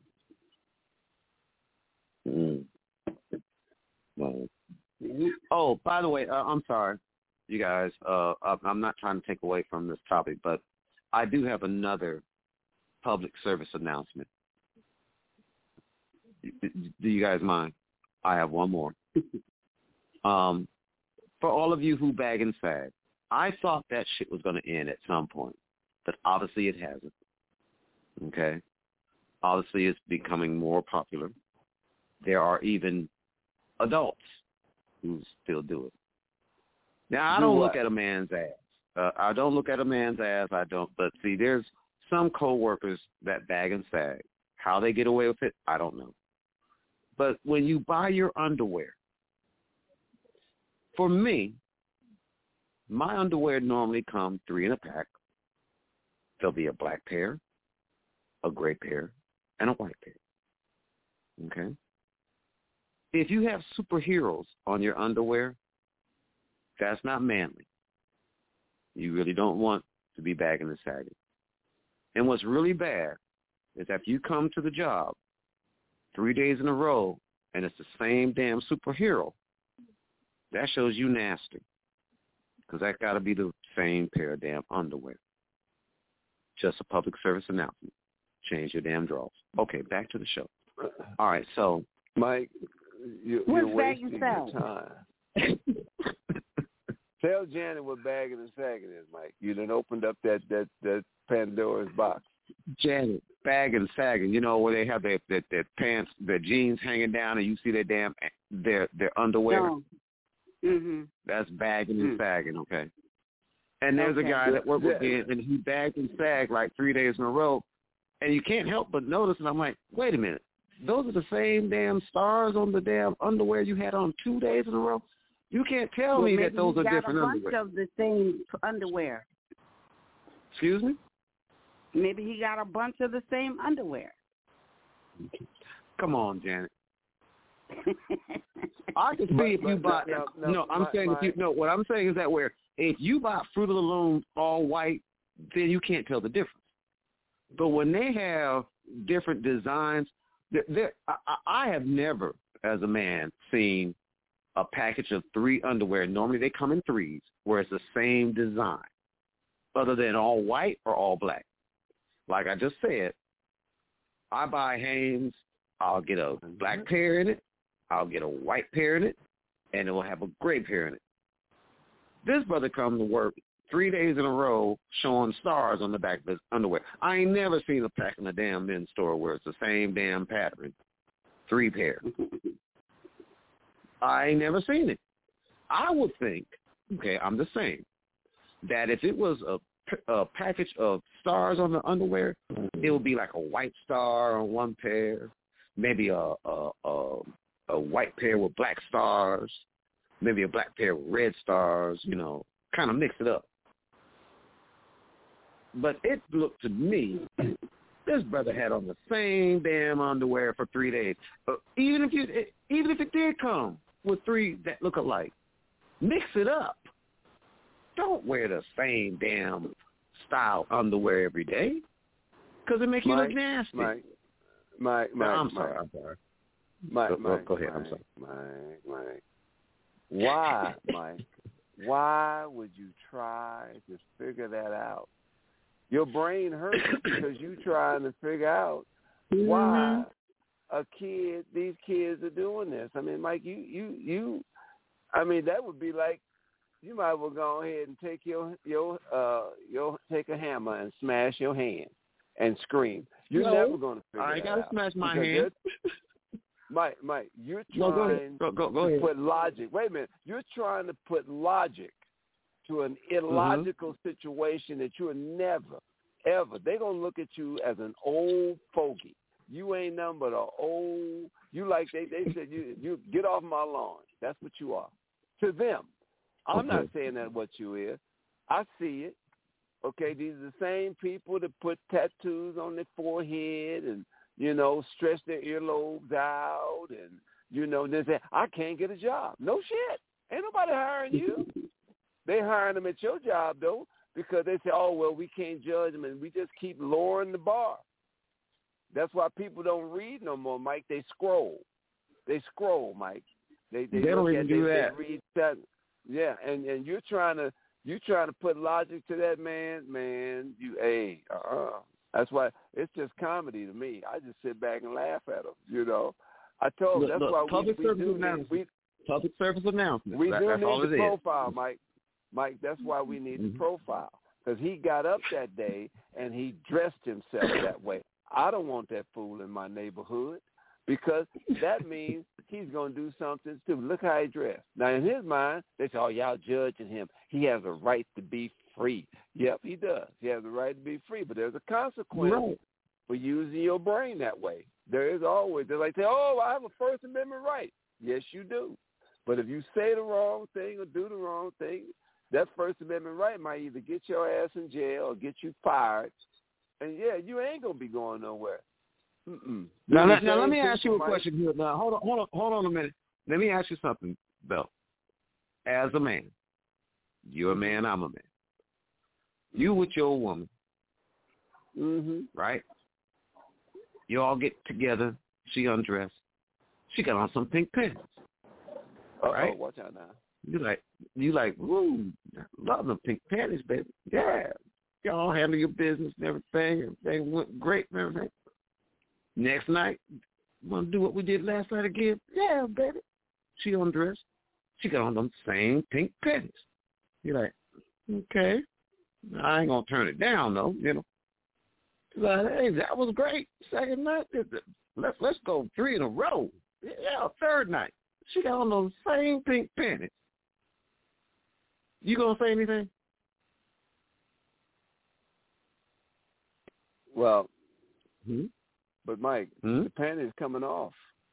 Mm. Well, oh, by the way, uh, I'm sorry, you guys. Uh, I'm not trying to take away from this topic, but I do have another public service announcement. Do you guys mind? I have one more. um, for all of you who bag and sag, I thought that shit was going to end at some point, but obviously it hasn't. Okay? Obviously it's becoming more popular. There are even adults who still do it. Now, I do don't what? look at a man's ass. Uh, I don't look at a man's ass. I don't. But see, there's some coworkers that bag and sag. How they get away with it, I don't know. But when you buy your underwear, for me, my underwear normally come three in a pack. There'll be a black pair, a gray pair, and a white pair. Okay? If you have superheroes on your underwear, that's not manly. You really don't want to be bagging and sagging. And what's really bad is if you come to the job three days in a row and it's the same damn superhero, that shows you nasty. Because that got to be the same pair of damn underwear. Just a public service announcement. Change your damn drawers. Okay, back to the show. All right, so. Mike, you, you're wasting your time. Tell Janet what bagging and sagging is, Mike. You done opened up that, that, that Pandora's box. Janet, bagging and sagging. You know where they have their, their their pants, their jeans hanging down, and you see their damn their their underwear. No. Mm-hmm. That's bagging and mm. sagging. Okay. And there's okay. a guy that worked with me, and he bagged and sagged like three days in a row, and you can't help but notice. And I'm like, wait a minute, those are the same damn stars on the damn underwear you had on two days in a row. You can't tell well, me that those are different underwear. Maybe he got a bunch underwear. of the same underwear. Excuse me? Maybe he got a bunch of the same underwear. Come on, Janet. I can see but, if you but, buy. No, no, no, no I'm my, saying my, if you no. What I'm saying is that where if you buy Fruit of the Loom all white, then you can't tell the difference. But when they have different designs, they're, they're, I, I have never, as a man, seen a package of three underwear. Normally they come in threes, where it's the same design, other than all white or all black. Like I just said, I buy Hanes, I'll get a black pair in it, I'll get a white pair in it, and it will have a gray pair in it. This brother comes to work three days in a row showing stars on the back of his underwear. I ain't never seen a pack in a damn men's store where it's the same damn pattern. three pair. I ain't never seen it. I would think, okay, I'm just saying, that if it was a, a package of stars on the underwear, it would be like a white star on one pair, maybe a a, a a white pair with black stars, maybe a black pair with red stars, you know, kind of mix it up. But it looked to me, this brother had on the same damn underwear for three days. Uh, even if you, even if it did come with three that look alike, mix it up. Don't wear the same damn style underwear every day, because it makes you Mike, look nasty. Mike, Mike, no, Mike, I'm Mike. sorry. I'm sorry. Mike, go, Mike, go ahead. Mike, I'm sorry. Mike, Mike. Why, Mike? Why would you try to figure that out? Your brain hurts because you trying to figure out why a kid, these kids are doing this. I mean, Mike, you, you, you. I mean, that would be like, you might as well go ahead and take your your uh your take a hammer and smash your hand and scream. You're no, never going to figure I ain't that gotta out. smash my Because hand. Mike, Mike, you're no, trying go go, go to ahead. put logic. Wait a minute. You're trying to put logic to an illogical mm-hmm. situation that you are never, ever. They're going to look at you as an old fogey. You ain't nothing but an old, you like they, they said, you you get off my lawn. That's what you are. To them. I'm okay. not saying that what you is. I see it. Okay, these are the same people that put tattoos on their forehead and, you know, stretch their earlobes out and, you know, they say, I can't get a job. No shit. Ain't nobody hiring you. They hiring them at your job, though, because they say, oh, well, we can't judge them, and we just keep lowering the bar. That's why people don't read no more, Mike. They scroll. They scroll, Mike. They they, they don't even at, do they, that. They read that. Yeah, and, and you're trying to you trying to put logic to that, man. Man, you hey, uh-uh. That's why it's just comedy to me. I just sit back and laugh at them. You know, I told look, that's look, why public we, service we do announcement. need, we, public service announcement. We that, do that's all need it the is. profile, Mike. Mike, that's why we need mm-hmm. the profile, because he got up that day and he dressed himself that way. I don't want that fool in my neighborhood, because that means he's going to do something stupid. Look how he dressed. Now, in his mind, they say, oh, y'all judging him. He has a right to be free. Yep, he does. He has a right to be free, but there's a consequence right. for using your brain that way. There is always. They're like, oh, I have a First Amendment right. Yes, you do. But if you say the wrong thing or do the wrong thing, that First Amendment right might either get your ass in jail or get you fired. And, yeah, you ain't going to be going nowhere. Mm-mm. Now, now, now let me ask you a question here. Now, hold on, hold on, hold on a minute. Let me ask you something, Bill. As a man, you're a man, I'm a man. You with your woman, mm-hmm. right? You all get together. She undressed. She got on some pink pants. Uh-oh, right? Watch out now. You like, you like, woo, love them pink panties, baby. Yeah, y'all handle your business and everything. Everything went great and everything. Next night, want to do what we did last night again? Yeah, baby. She undressed. She got on them same pink panties. You're like, okay. I ain't going to turn it down, though, you know. Like, hey, that was great. Second night, let's, let's go three in a row. Yeah, third night. She got on those same pink panties. You going to say anything? Well, hmm? but, Mike, hmm? the panties coming off.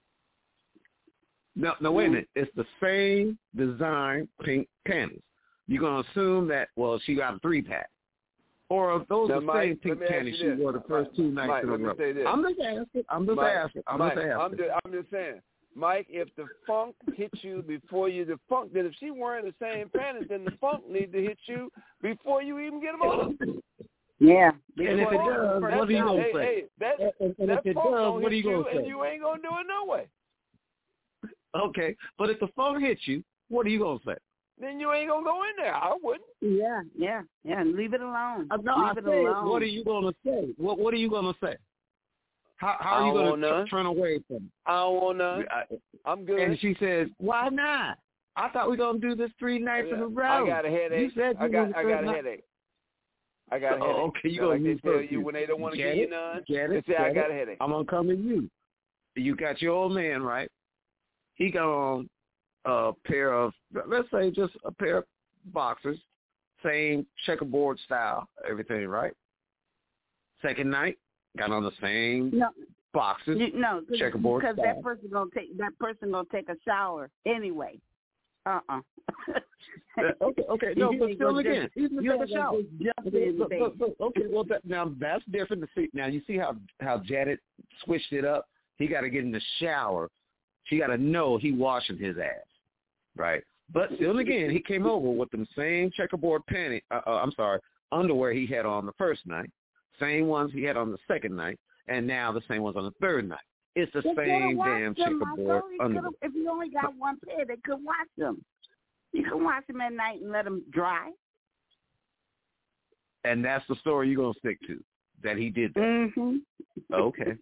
No, no, wait a minute. It's the same design pink panties. You're going to assume that, well, she got a three-pack. Or if those now, are the same Mike, pink panties she wore the first Mike, two nights Mike, in a let me row. say this. I'm just asking. I'm just Mike, asking. I'm Mike, just asking. I'm just, I'm just saying. Mike, if the funk hits you before you, the funk, then if she wearing the same panties, then the funk need to hit you before you even get them on. Yeah. And if it does, what are you going to hey, say? Hey, that, and and that if it funk does, what are you going to say? And you ain't going to do it no way. Okay, but if the funk hits you, what are you going to say? Then you ain't going to go in there. I wouldn't. Yeah, yeah, yeah. Leave it alone. Uh, no, Leave I it say, alone. what are you going to say? What What are you going to say? How How I are you don't going to want t- turn away from it? I don't want none. I'm good. And she says, "Why not? I thought we were going to do this three nights in a row." I got a headache. You said you I got I got a night. headache. I got a Oh, headache. okay, you so gonna like use they tell first you you. when they don't want to Get give it? you none. Get it? They say Get I got it? a headache. I'm gonna come to you. you got your old man, right? He got on a pair of, let's say just a pair of boxers, same checkerboard style, everything, right? Second night, got on the same no. boxes, you, no, checkerboard because style. that person gonna take that person gonna take a shower anyway. Uh uh-uh. uh. okay, okay, no, but still again, you take a shower. Okay, but, but, but, okay, well, that, now that's different to see. Now you see how how Janet switched it up. He got to get in the shower. She got to know he washing his ass, right? But still again, he came over with them same checkerboard panty. Uh, uh, I'm sorry, underwear he had on the first night, same ones he had on the second night, and now the same ones on the third night. It's the they same damn checkerboard underwear. If you only got one pair, they could wash them. You can wash them at night and let them dry. And that's the story you're going to stick to, that he did that. Mm-hmm. Okay.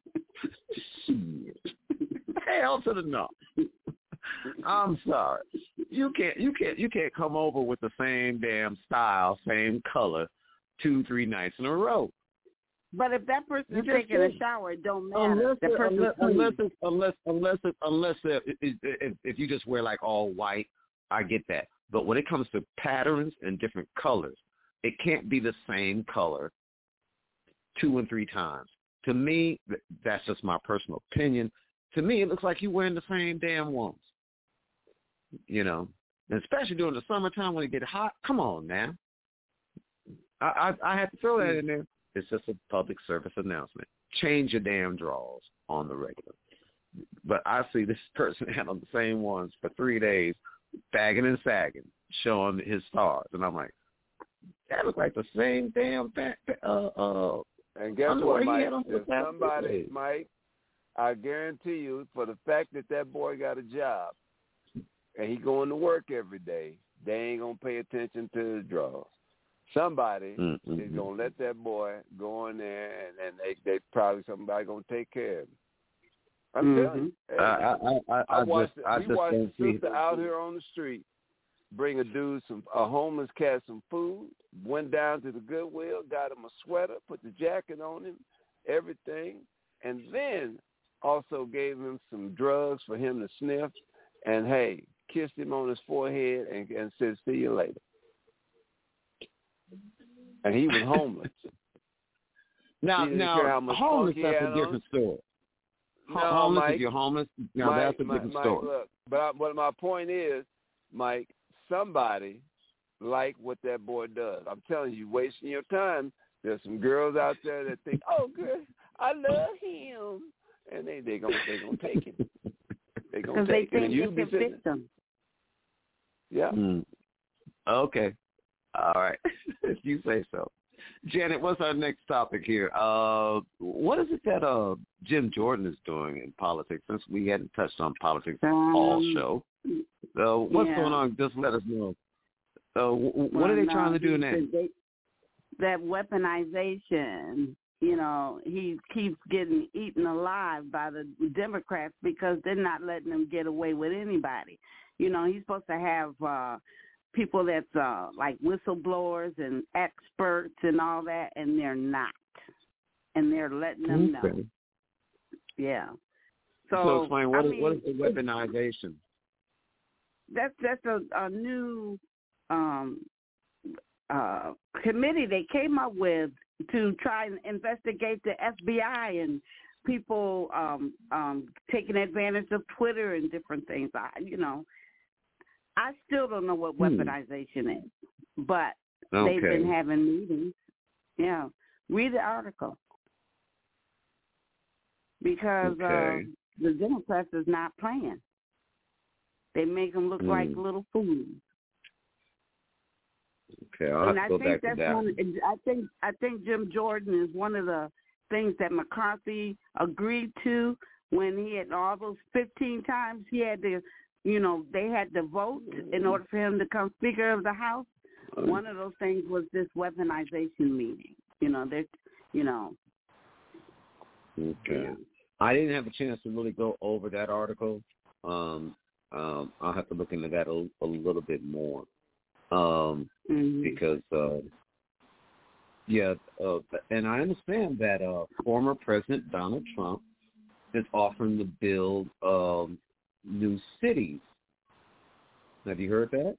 Hell to the no. I'm sorry. You can't you can't you can't come over with the same damn style, same color, two, three nights in a row. But if that person is taking a shower, it don't matter. Unless that unless unless it's, unless unless it, unless it, it, if, if you just wear like all white, I get that. But when it comes to patterns and different colors, it can't be the same color two and three times. To me, that's just my personal opinion. To me, it looks like you're wearing the same damn ones. You know, and especially during the summertime when it gets hot. Come on now. I, I I have to throw that in there. It's just a public service announcement. Change your damn drawers on the regular. But I see this person had on the same ones for three days, bagging and sagging, showing his stars. And I'm like, that looks like the same damn back, uh, uh, and guess what, Mike? If somebody, Mike, I guarantee you, for the fact that that boy got a job and he going to work every day, they ain't going to pay attention to his drawers. Somebody mm-hmm. is going to let that boy go in there, and, and they, they probably somebody going to take care of him. I'm mm-hmm. telling you. Hey, I, I, I, I, I watched, just, I we just watched don't a sister see. out here on the street bring a dude, some a homeless cat, some food, went down to the Goodwill, got him a sweater, put the jacket on him, everything, and then also gave him some drugs for him to sniff, and, hey, kissed him on his forehead and, and said, see you later. And he was homeless. now, now homeless, that's a different story. No, homeless, Mike, if you're homeless, now Mike, that's a different Mike, story. Look, but, I, but my point is, Mike, somebody like what that boy does. I'm telling you, wasting your time. There's some girls out there that think, oh, girl, I love him. And they they gonna they gonna take it. They gonna take they it. And you they be can fix them. Yeah. Mm. Okay. All right. If you say so. Janet, what's our next topic here? Uh, what is it that uh, Jim Jordan is doing in politics? Since we hadn't touched on politics um, all show, uh, what's yeah. going on? Just let us know. Uh, what well, are they no, trying to do now? They, that weaponization. You know, he keeps getting eaten alive by the Democrats because they're not letting him get away with anybody. You know, he's supposed to have uh, people that's uh, like whistleblowers and experts and all that, and they're not. And they're letting them okay. know. Yeah. So, so explain, what, I is, mean, what is the weaponization? That's, that's a, a new um, uh, committee they came up with to try and investigate the F B I and people um, um, taking advantage of Twitter and different things. I, you know, I still don't know what weaponization hmm. is, but okay. they've been having meetings. Yeah, read the article because okay. uh, the Democrats is not playing. They make them look hmm. like little fools. Okay, I'll and have I to go think back that's to that. one. I think I think Jim Jordan is one of the things that McCarthy agreed to when he had all those fifteen times he had to, you know, they had to vote in order for him to become Speaker of the House. One of those things was this weaponization meeting. You know, they, you know. Okay. Yeah. I didn't have a chance to really go over that article. Um, um, I'll have to look into that a, a little bit more. Um, mm-hmm. Because, uh, yeah, uh, and I understand that uh, former President Donald Trump is offering to build um, new cities. Have you heard that?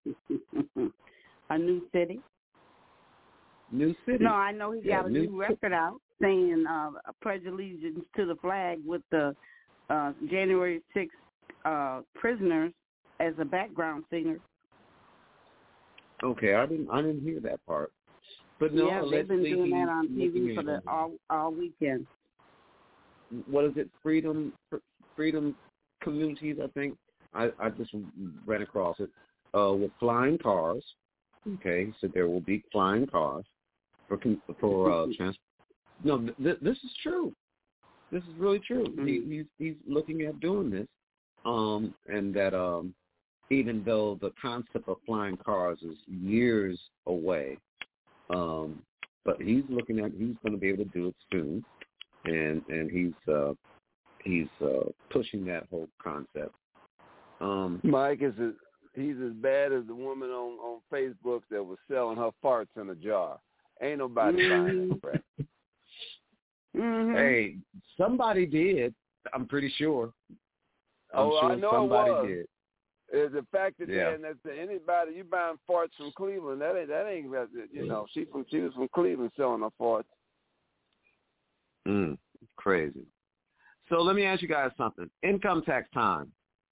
A new city? New city. No, I know he yeah, got a new new record out saying uh, pledge allegiance to the flag with the uh, January sixth uh, prisoners as a background singer. Okay, I didn't I didn't hear that part. But no, yeah, they've been doing that on T V for the at, all all weekend. What is it? Freedom Freedom Communities, I think. I, I just ran across it uh, with flying cars. Okay, so there will be flying cars for for uh, trans. No, th- this is true. This is really true. Mm-hmm. He, he's he's looking at doing this, um, and that um, even though the concept of flying cars is years away, um, but he's looking at he's going to be able to do it soon, and and he's uh, he's uh, pushing that whole concept. Um, Mike is a, he's as bad as the woman on, on Facebook that was selling her farts in a jar. Ain't nobody mm-hmm. buying that crap. Mm-hmm. Hey, somebody did. I'm pretty sure. I'm oh, sure I know somebody it was. did. It's the fact that yeah. that's anybody you buying farts from Cleveland. That ain't that ain't you know she from she was from Cleveland selling her farts. Mm, crazy. So let me ask you guys something. Income tax time.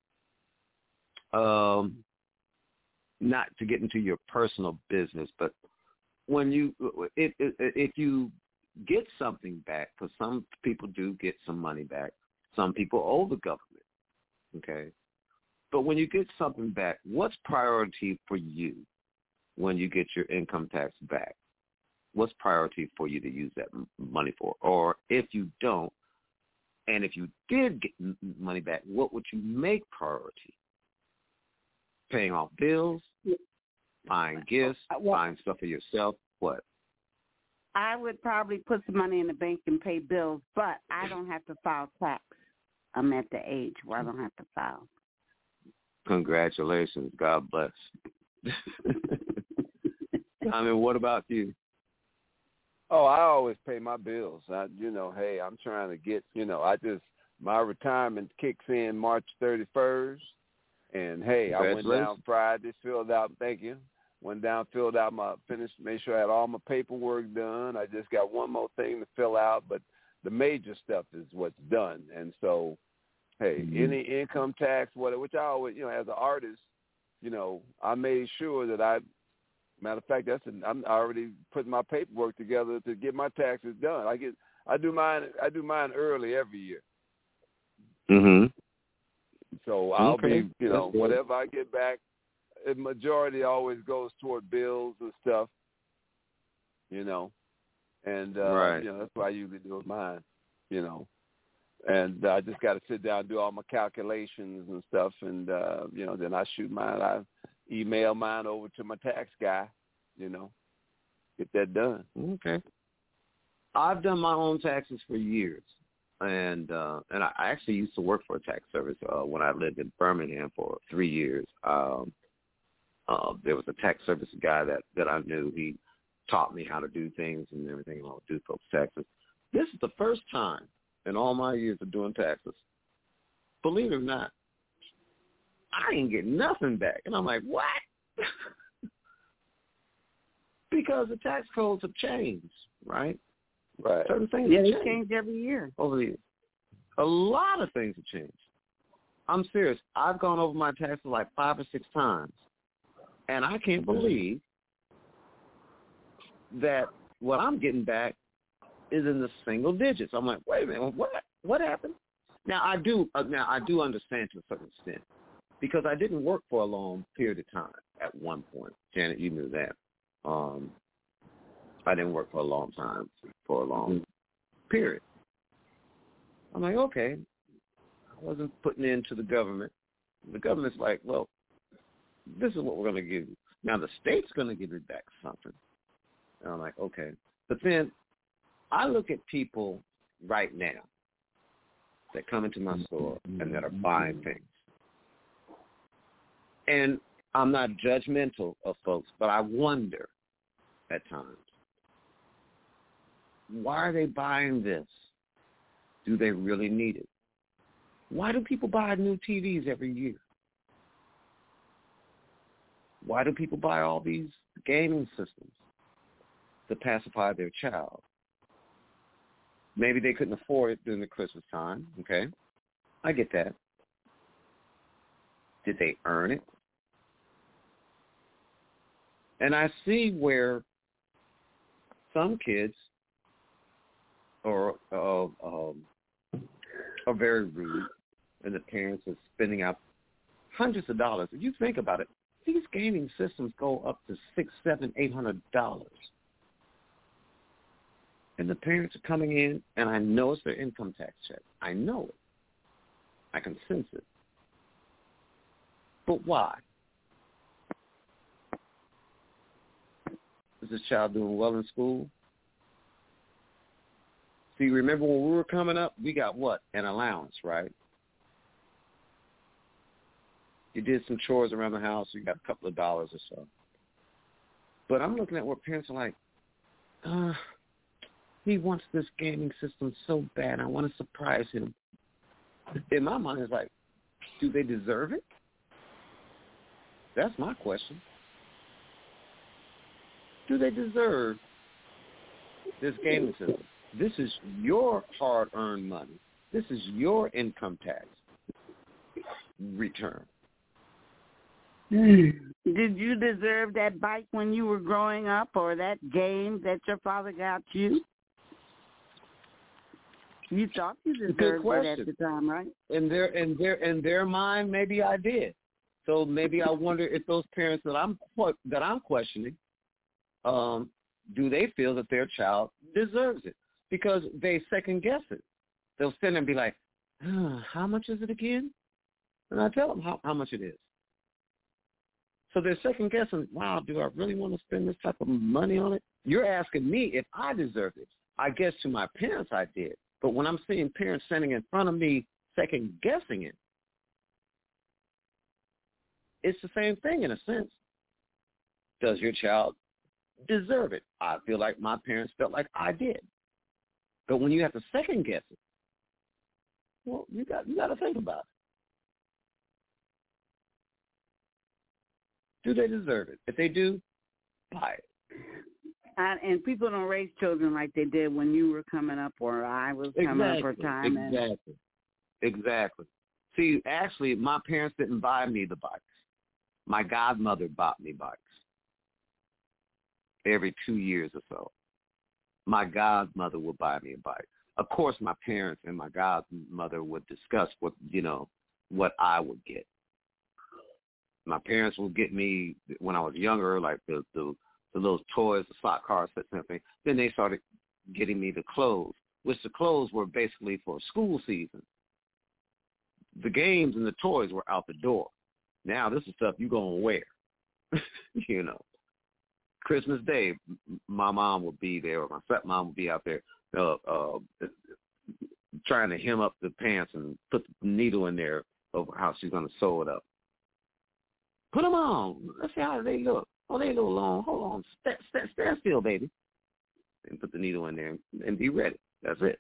Um, not to get into your personal business, but when you if if, if you get something back, because some people do get some money back, some people owe the government. Okay, but when you get something back, what's priority for you when you get your income tax back? What's priority for you to use that money for? Or if you don't, and if you did get money back, what would you make priority? Paying off bills, buying gifts, well, buying stuff for yourself, what? I would probably put some money in the bank and pay bills, but I don't have to file tax. I'm at the age where I don't have to file. Congratulations. God bless. I mean, what about you? Oh, I always pay my bills. I, you know, hey, I'm trying to get, you know, I just, my retirement kicks in March thirty-first. And, hey, I went down Friday, filled out, thank you, went down, filled out my, finished, made sure I had all my paperwork done. I just got one more thing to fill out, but the major stuff is what's done. And so, hey, mm-hmm. any income tax, whatever, which I always, you know, as an artist, you know, I made sure that I, matter of fact, that's an, I'm already putting my paperwork together to get my taxes done. I get, I do mine, I do mine early every year. Mm-hmm. So I'll okay. be, you know, whatever I get back, the majority always goes toward bills and stuff, you know, and, uh, right. you know, that's what I usually do with mine, you know, and I just got to sit down and do all my calculations and stuff, and, uh, you know, then I shoot mine, I email mine over to my tax guy, you know, get that done. Okay. I've done my own taxes for years. And uh, and I actually used to work for a tax service uh, when I lived in Birmingham for three years. Um, uh, there was a tax service guy that, that I knew. He taught me how to do things and everything, and I'll do folks' taxes. This is the first time in all my years of doing taxes, believe it or not, I ain't getting nothing back. And I'm like, what? Because the tax codes have changed, right? Right. Certain things yeah, have they changed change every year. over the years. A lot of things have changed. I'm serious. I've gone over my taxes like five or six times, and I can't believe that what I'm getting back is in the single digits. I'm like, wait a minute, what? What happened? Now I do. Uh, now I do understand to a certain extent because I didn't work for a long period of time at one point. Janet, you knew that. Um, I didn't work for a long time, for a long period. I'm like, okay, I wasn't putting into the government. The government's like, well, this is what we're going to give you. Now the state's going to give you back something. And I'm like, okay. But then I look at people right now that come into my store and that are buying things. And I'm not judgmental of folks, but I wonder at times, why are they buying this? Do they really need it? Why do people buy new T Vs every year? Why do people buy all these gaming systems to pacify their child? Maybe they couldn't afford it during the Christmas time, okay? I get that. Did they earn it? And I see where some kids are, uh, um, are very rude, and the parents are spending out hundreds of dollars. If you think about it, these gaming systems go up to six, seven, eight hundred dollars. And the parents are coming in, and I know it's their income tax check. I know it. I can sense it. But why? Is this child doing well in school? See, remember when we were coming up, we got what? An allowance, right? You did some chores around the house, you got a couple of dollars or so. But I'm looking at where parents are like, uh, he wants this gaming system so bad, I want to surprise him. In my mind, it's like, do they deserve it? That's my question. Do they deserve this gaming system? This is your hard-earned money. This is your income tax return. Did you deserve that bike when you were growing up, or that game that your father got you? You thought you deserved it at the time, right? In their in their in their mind, maybe I did. So maybe I wonder if those parents that I'm that I'm questioning, um, do they feel that their child deserves it? Because they second guess it. They'll sit and be like, oh, "How much is it again?" And I tell them how, how much it is. So they're second guessing. Wow, do I really want to spend this type of money on it? You're asking me if I deserve it. I guess to my parents I did. But when I'm seeing parents standing in front of me second guessing it, it's the same thing in a sense. Does your child deserve it? I feel like my parents felt like I did. But when you have to second guess it, well, you got you got to think about it. Do they deserve it? If they do, buy it. Uh, and people don't raise children like they did when you were coming up or I was coming exactly, up for a time. Exactly. And... Exactly. See, actually, my parents didn't buy me the bikes. My godmother bought me bikes every two years or so. My godmother would buy me a bike. Of course, my parents and my godmother would discuss what, you know, what I would get. My parents would get me, when I was younger, like the, the, the little toys, the slot car sets and everything. Then they started getting me the clothes, which the clothes were basically for school season. The games and the toys were out the door. Now this is stuff you're going to wear, you know. Christmas Day, my mom would be there, or my stepmom would be out there uh, uh, trying to hem up the pants and put the needle in there over how she's going to sew it up. Put them on. Let's see how they look. Oh, they a little long. Hold on. Stand, stand, stand still, baby. And put the needle in there and be ready. That's it.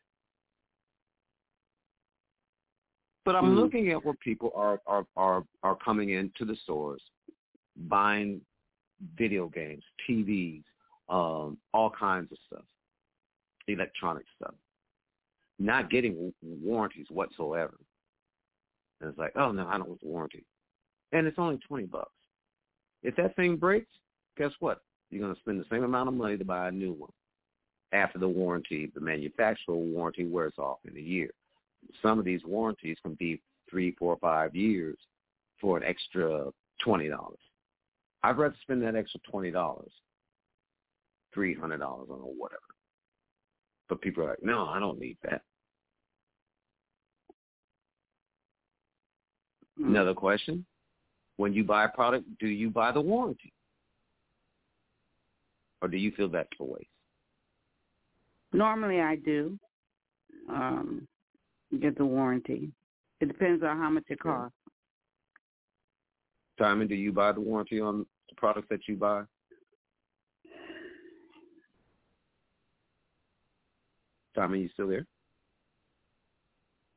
But I'm mm-hmm. looking at where people are, are, are, are coming into the stores, buying video games, T Vs, um, all kinds of stuff, electronic stuff, not getting warranties whatsoever. And it's like, oh, no, I don't want the warranty. And it's only twenty bucks. If that thing breaks, guess what? You're going to spend the same amount of money to buy a new one. After the warranty, the manufacturer warranty wears off in a year. Some of these warranties can be three, four, five years for an extra twenty dollars. I'd rather spend that extra twenty dollars, three hundred dollars on or whatever. But people are like, no, I don't need that. Mm-hmm. Another question. When you buy a product, do you buy the warranty? Or do you feel that's a waste? Normally I do um, get the warranty. It depends on how much it costs. Timon, do you buy the warranty on the products that you buy? Timon, you still there?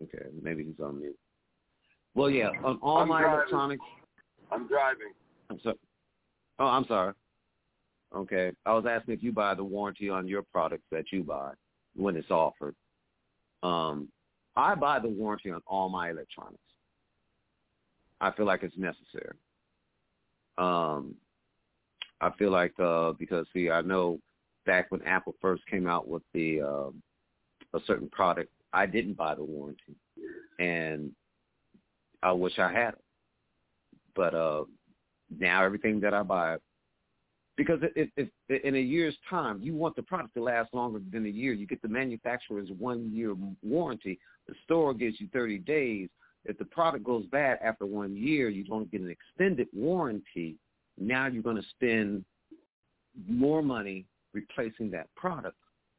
Okay, maybe he's on mute. Well, yeah, on all I'm my driving. electronics. I'm driving. I'm sorry. Oh, I'm sorry. Okay, I was asking if you buy the warranty on your products that you buy when it's offered. Um, I buy the warranty on all my electronics. I feel like it's necessary. Um, I feel like uh, because see, I know back when Apple first came out with the uh, a certain product, I didn't buy the warranty, and I wish I had it. But uh, now everything that I buy, because if, if, if in a year's time you want the product to last longer than a year, you get the manufacturer's one-year warranty. The store gives you thirty days. If the product goes bad after one year, you don't get an extended warranty. Now you're going to spend more money replacing that product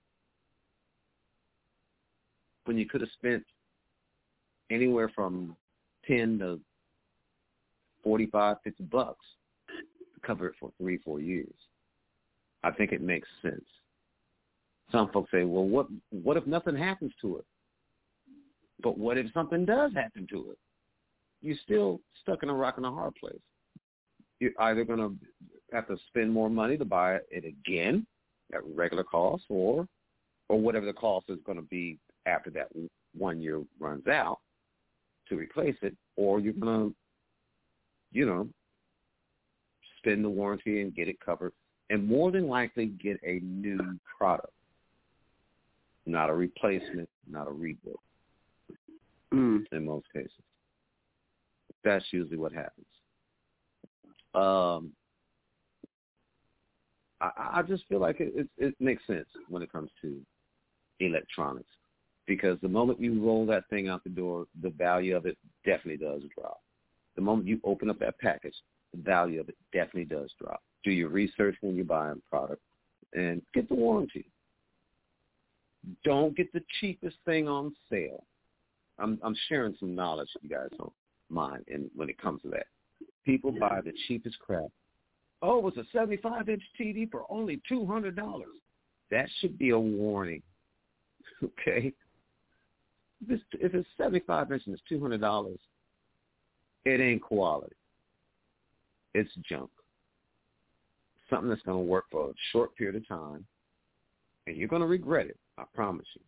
when you could have spent anywhere from ten to forty-five, fifty bucks to cover it for three, four years. I think it makes sense. Some folks say, well, what what if nothing happens to it? But what if something does happen to it? You're still stuck in a rock and a hard place. You're either going to have to spend more money to buy it again at regular cost, or or whatever the cost is going to be after that one year runs out to replace it, or you're going to, you know, spend the warranty and get it covered, and more than likely get a new product, not a replacement, not a rebuild. Mm. In most cases, that's usually what happens. Um, I, I just feel like it, it, it makes sense when it comes to electronics, because the moment you roll that thing out the door, the value of it definitely does drop. The moment you open up that package, the value of it definitely does drop. Do your research when you're buying a product and get the warranty. Don't get the cheapest thing on sale. I'm, I'm sharing some knowledge you guys don't mind, and when it comes to that. People buy the cheapest crap. Oh, it's a seventy-five inch T V for only two hundred dollars. That should be a warning, okay? If it's, if it's seventy-five inch and it's two hundred dollars, it ain't quality. It's junk. Something that's going to work for a short period of time, and you're going to regret it, I promise you.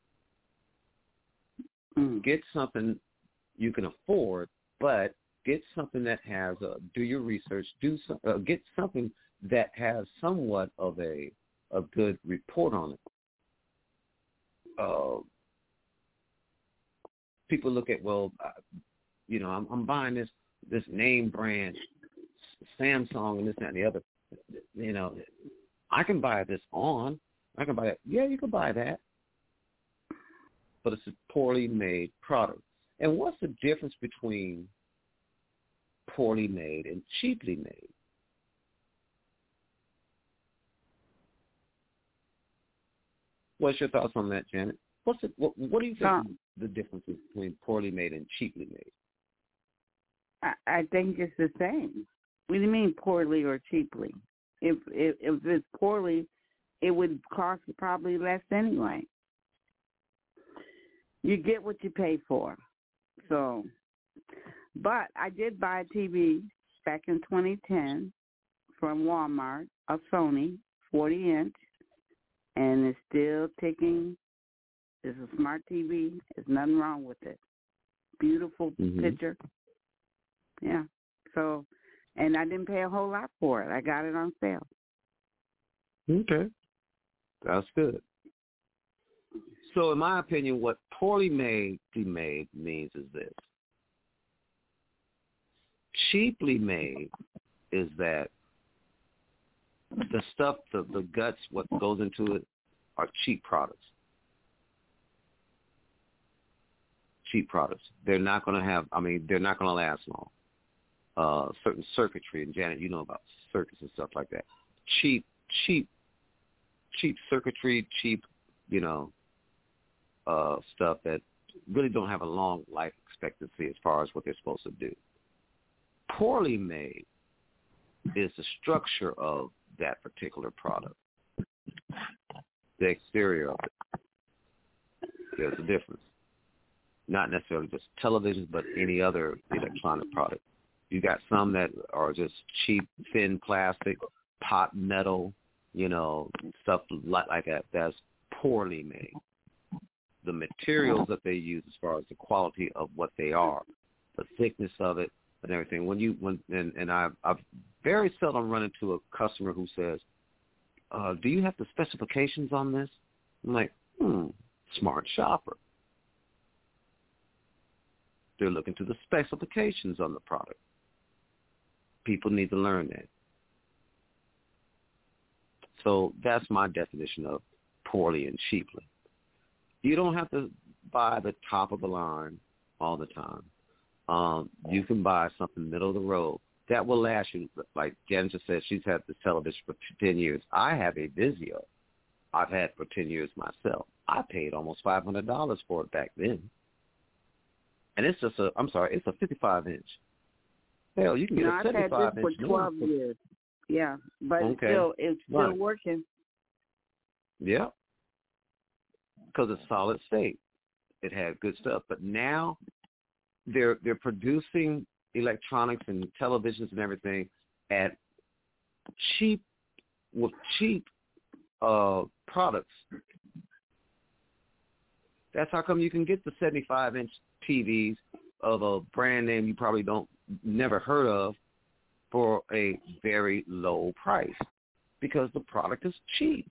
Get something you can afford, but get something that has a, do your research, do some, uh, get something that has somewhat of a a good report on it. Uh, people look at, well, uh, you know, I'm, I'm buying this this name brand, Samsung and this, that, and the other. You know, I can buy this on. I can buy that. Yeah, you can buy that. But it's a poorly made product. And what's the difference between poorly made and cheaply made? What's your thoughts on that, Janet? What's the, what, what do you think uh, the difference is between poorly made and cheaply made? I, I think it's the same. What do you mean poorly or cheaply? If, if if it's poorly, it would cost probably less anyway. You get what you pay for. So, but I did buy a T V back in twenty ten from Walmart, a Sony, forty inch, and it's still ticking. It's a smart T V. There's nothing wrong with it. Beautiful mm-hmm. picture. Yeah. So, and I didn't pay a whole lot for it. I got it on sale. Okay. That's good. So in my opinion, what poorly made made means is this. Cheaply made is that the stuff, the, the guts, what goes into it are cheap products. Cheap products. They're not going to have, I mean, they're not going to last long. Uh, certain circuitry, and Janet, you know about circuits and stuff like that. Cheap, cheap, cheap circuitry, cheap, you know, uh, stuff that really don't have a long life expectancy as far as what they're supposed to do. Poorly made is the structure of that particular product, the exterior of it. There's a difference. not necessarily just televisions, but any other electronic product. You got some that are just cheap, thin plastic, pot metal, you know, stuff like, like that. That's poorly made. The materials that they use, as far as the quality of what they are, the thickness of it, and everything. When you when and, and I've, I've very seldom run into a customer who says, uh, "Do you have the specifications on this?" I'm like, "Hmm, smart shopper." They're looking to the specifications on the product. People need to learn that. So that's my definition of poorly and cheaply. You don't have to buy the top of the line all the time. Um, you can buy something middle of the road that will last you. Like Jen just said, she's had this television for ten years. I have a Vizio I've had for ten years myself. I paid almost five hundred dollars for it back then. And it's just a, I'm sorry, it's a fifty-five inch. Hell, you can get no, a seventy-five inch. For twelve now. years. Yeah, but okay. it's still, it's still right. working. Yeah. Because it's solid state. It had good stuff. But now they're they're producing electronics and televisions and everything at cheap, with cheap uh, products. That's how come you can get the seventy-five inch T Vs of a brand name you probably don't never heard of for a very low price, because the product is cheap.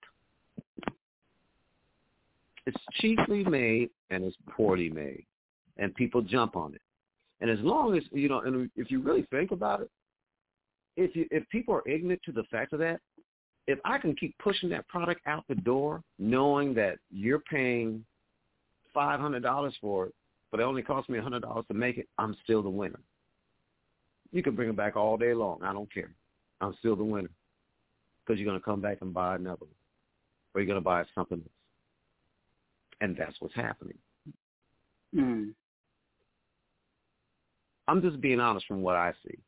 It's cheaply made and it's poorly made, and people jump on it. And as long as, you know, and if you really think about it, if you if people are ignorant to the fact of that, if I can keep pushing that product out the door, knowing that you're paying five hundred dollars for it, but it only cost me one hundred dollars to make it, I'm still the winner. You can bring it back all day long. I don't care. I'm still the winner, because you're going to come back and buy another one, or you're going to buy something else. And that's what's happening. Mm. I'm just being honest from what I see.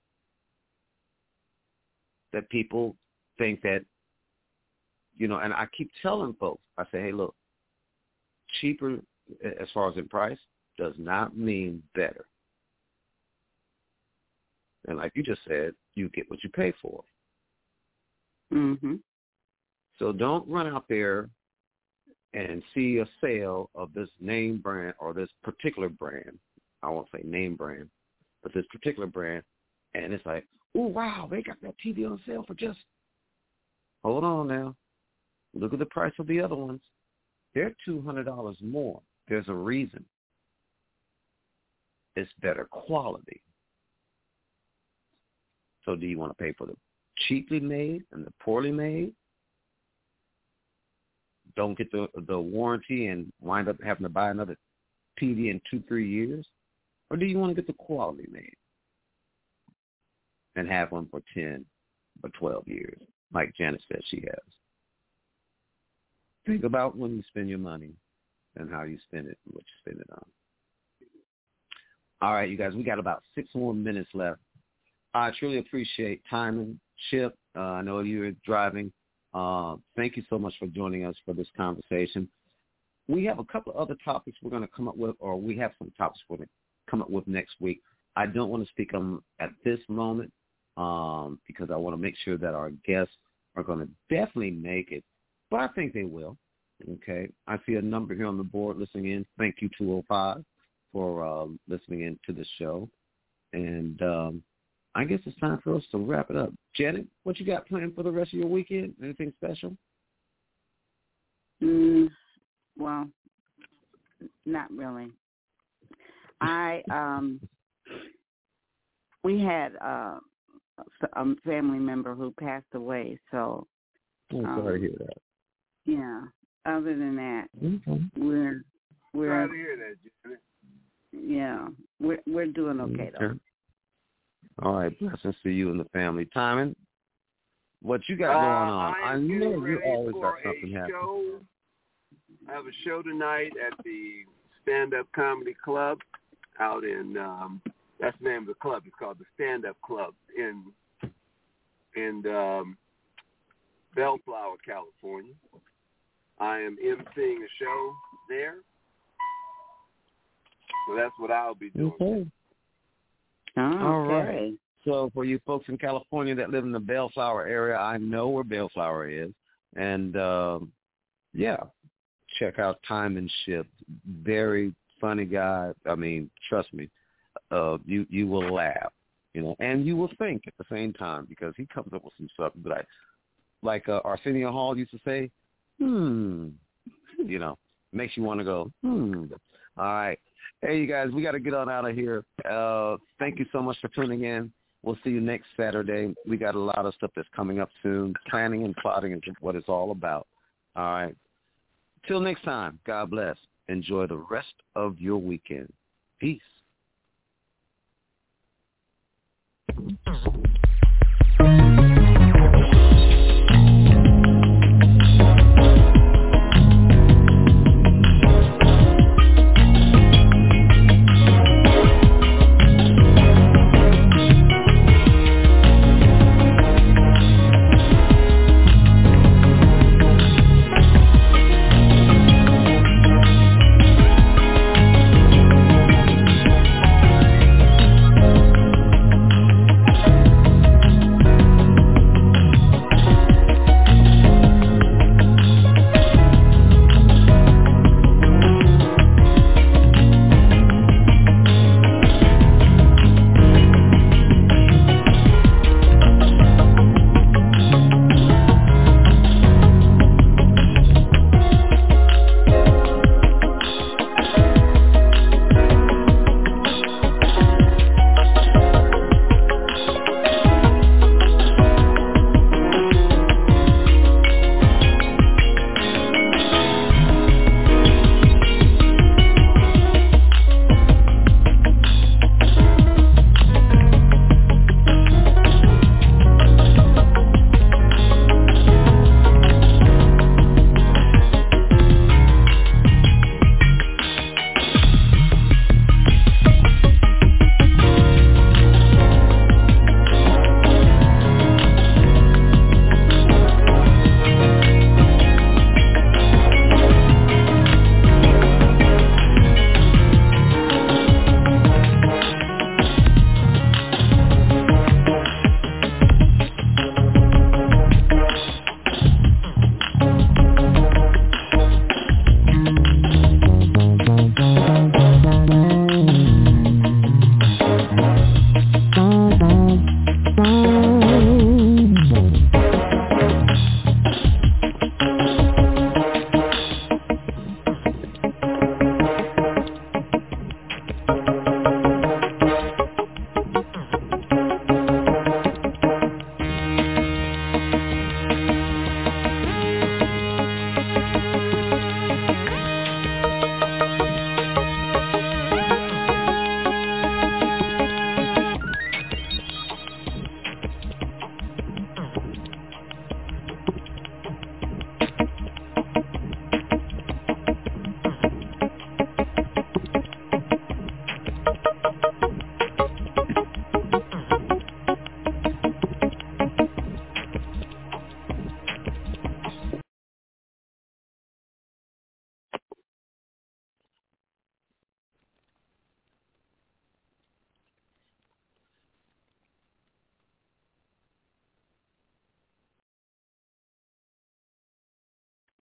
That people think that, you know, and I keep telling folks, I say, hey, look, cheaper as far as in price does not mean better. And like you just said, you get what you pay for. Mm-hmm. So don't run out there and see a sale of this name brand or this particular brand. I won't say name brand, but this particular brand. And it's like, oh, wow, they got that T V on sale for just, hold on now. Look at the price of the other ones. They're two hundred dollars more. There's a reason. It's better quality. So do you want to pay for the cheaply made and the poorly made? Don't get the the warranty and wind up having to buy another T V in two, three years? Or do you want to get the quality made and have one for ten or twelve years, like Janet said she has? Think about when you spend your money and how you spend it and what you spend it on. All right, you guys, we got about six more minutes left. I truly appreciate timing, Chip. Uh, I know you're driving. Uh, thank you so much for joining us for this conversation. We have a couple of other topics we're going to come up with, or we have some topics we're going to come up with next week. I don't want to speak on them at this moment um, because I want to make sure that our guests are going to definitely make it, but I think they will. Okay, I see a number here on the board listening in. Thank you, two oh five, for uh, listening in to the show. And um, I guess it's time for us to wrap it up. Janet, what you got planned for the rest of your weekend? Anything special? Mm, well, not really. I um, we had uh, a family member who passed away, so I'm um, sorry to hear that. Yeah. Other than that, okay. we're we're Sorry to hear that, Janet. Yeah, we're we're doing okay though. Okay. All right, blessings to you and the family. Timon, what you got uh, going on? I, I know you always got for something a happening. Show. I have a show tonight at the Stand Up Comedy Club out in, um, that's the name of the club. It's called the Stand Up Club in in um, Bellflower, California. I am emceeing a show there. So that's what I'll be doing. Okay. Oh, All okay. right. So for you folks in California that live in the Bellflower area, I know where Bellflower is. And, um, yeah, check out Time and Shift. Very funny guy. I mean, trust me, uh, you, you will laugh, you know, and you will think at the same time because he comes up with some stuff like, like uh, Arsenio Hall used to say, hmm, you know, makes you want to go, hmm. All right. Hey, you guys, we got to get on out of here. Uh, thank you so much for tuning in. We'll see you next Saturday. We got a lot of stuff that's coming up soon. Planning and plotting is what it's all about. All right. Till next time, God bless. Enjoy the rest of your weekend. Peace.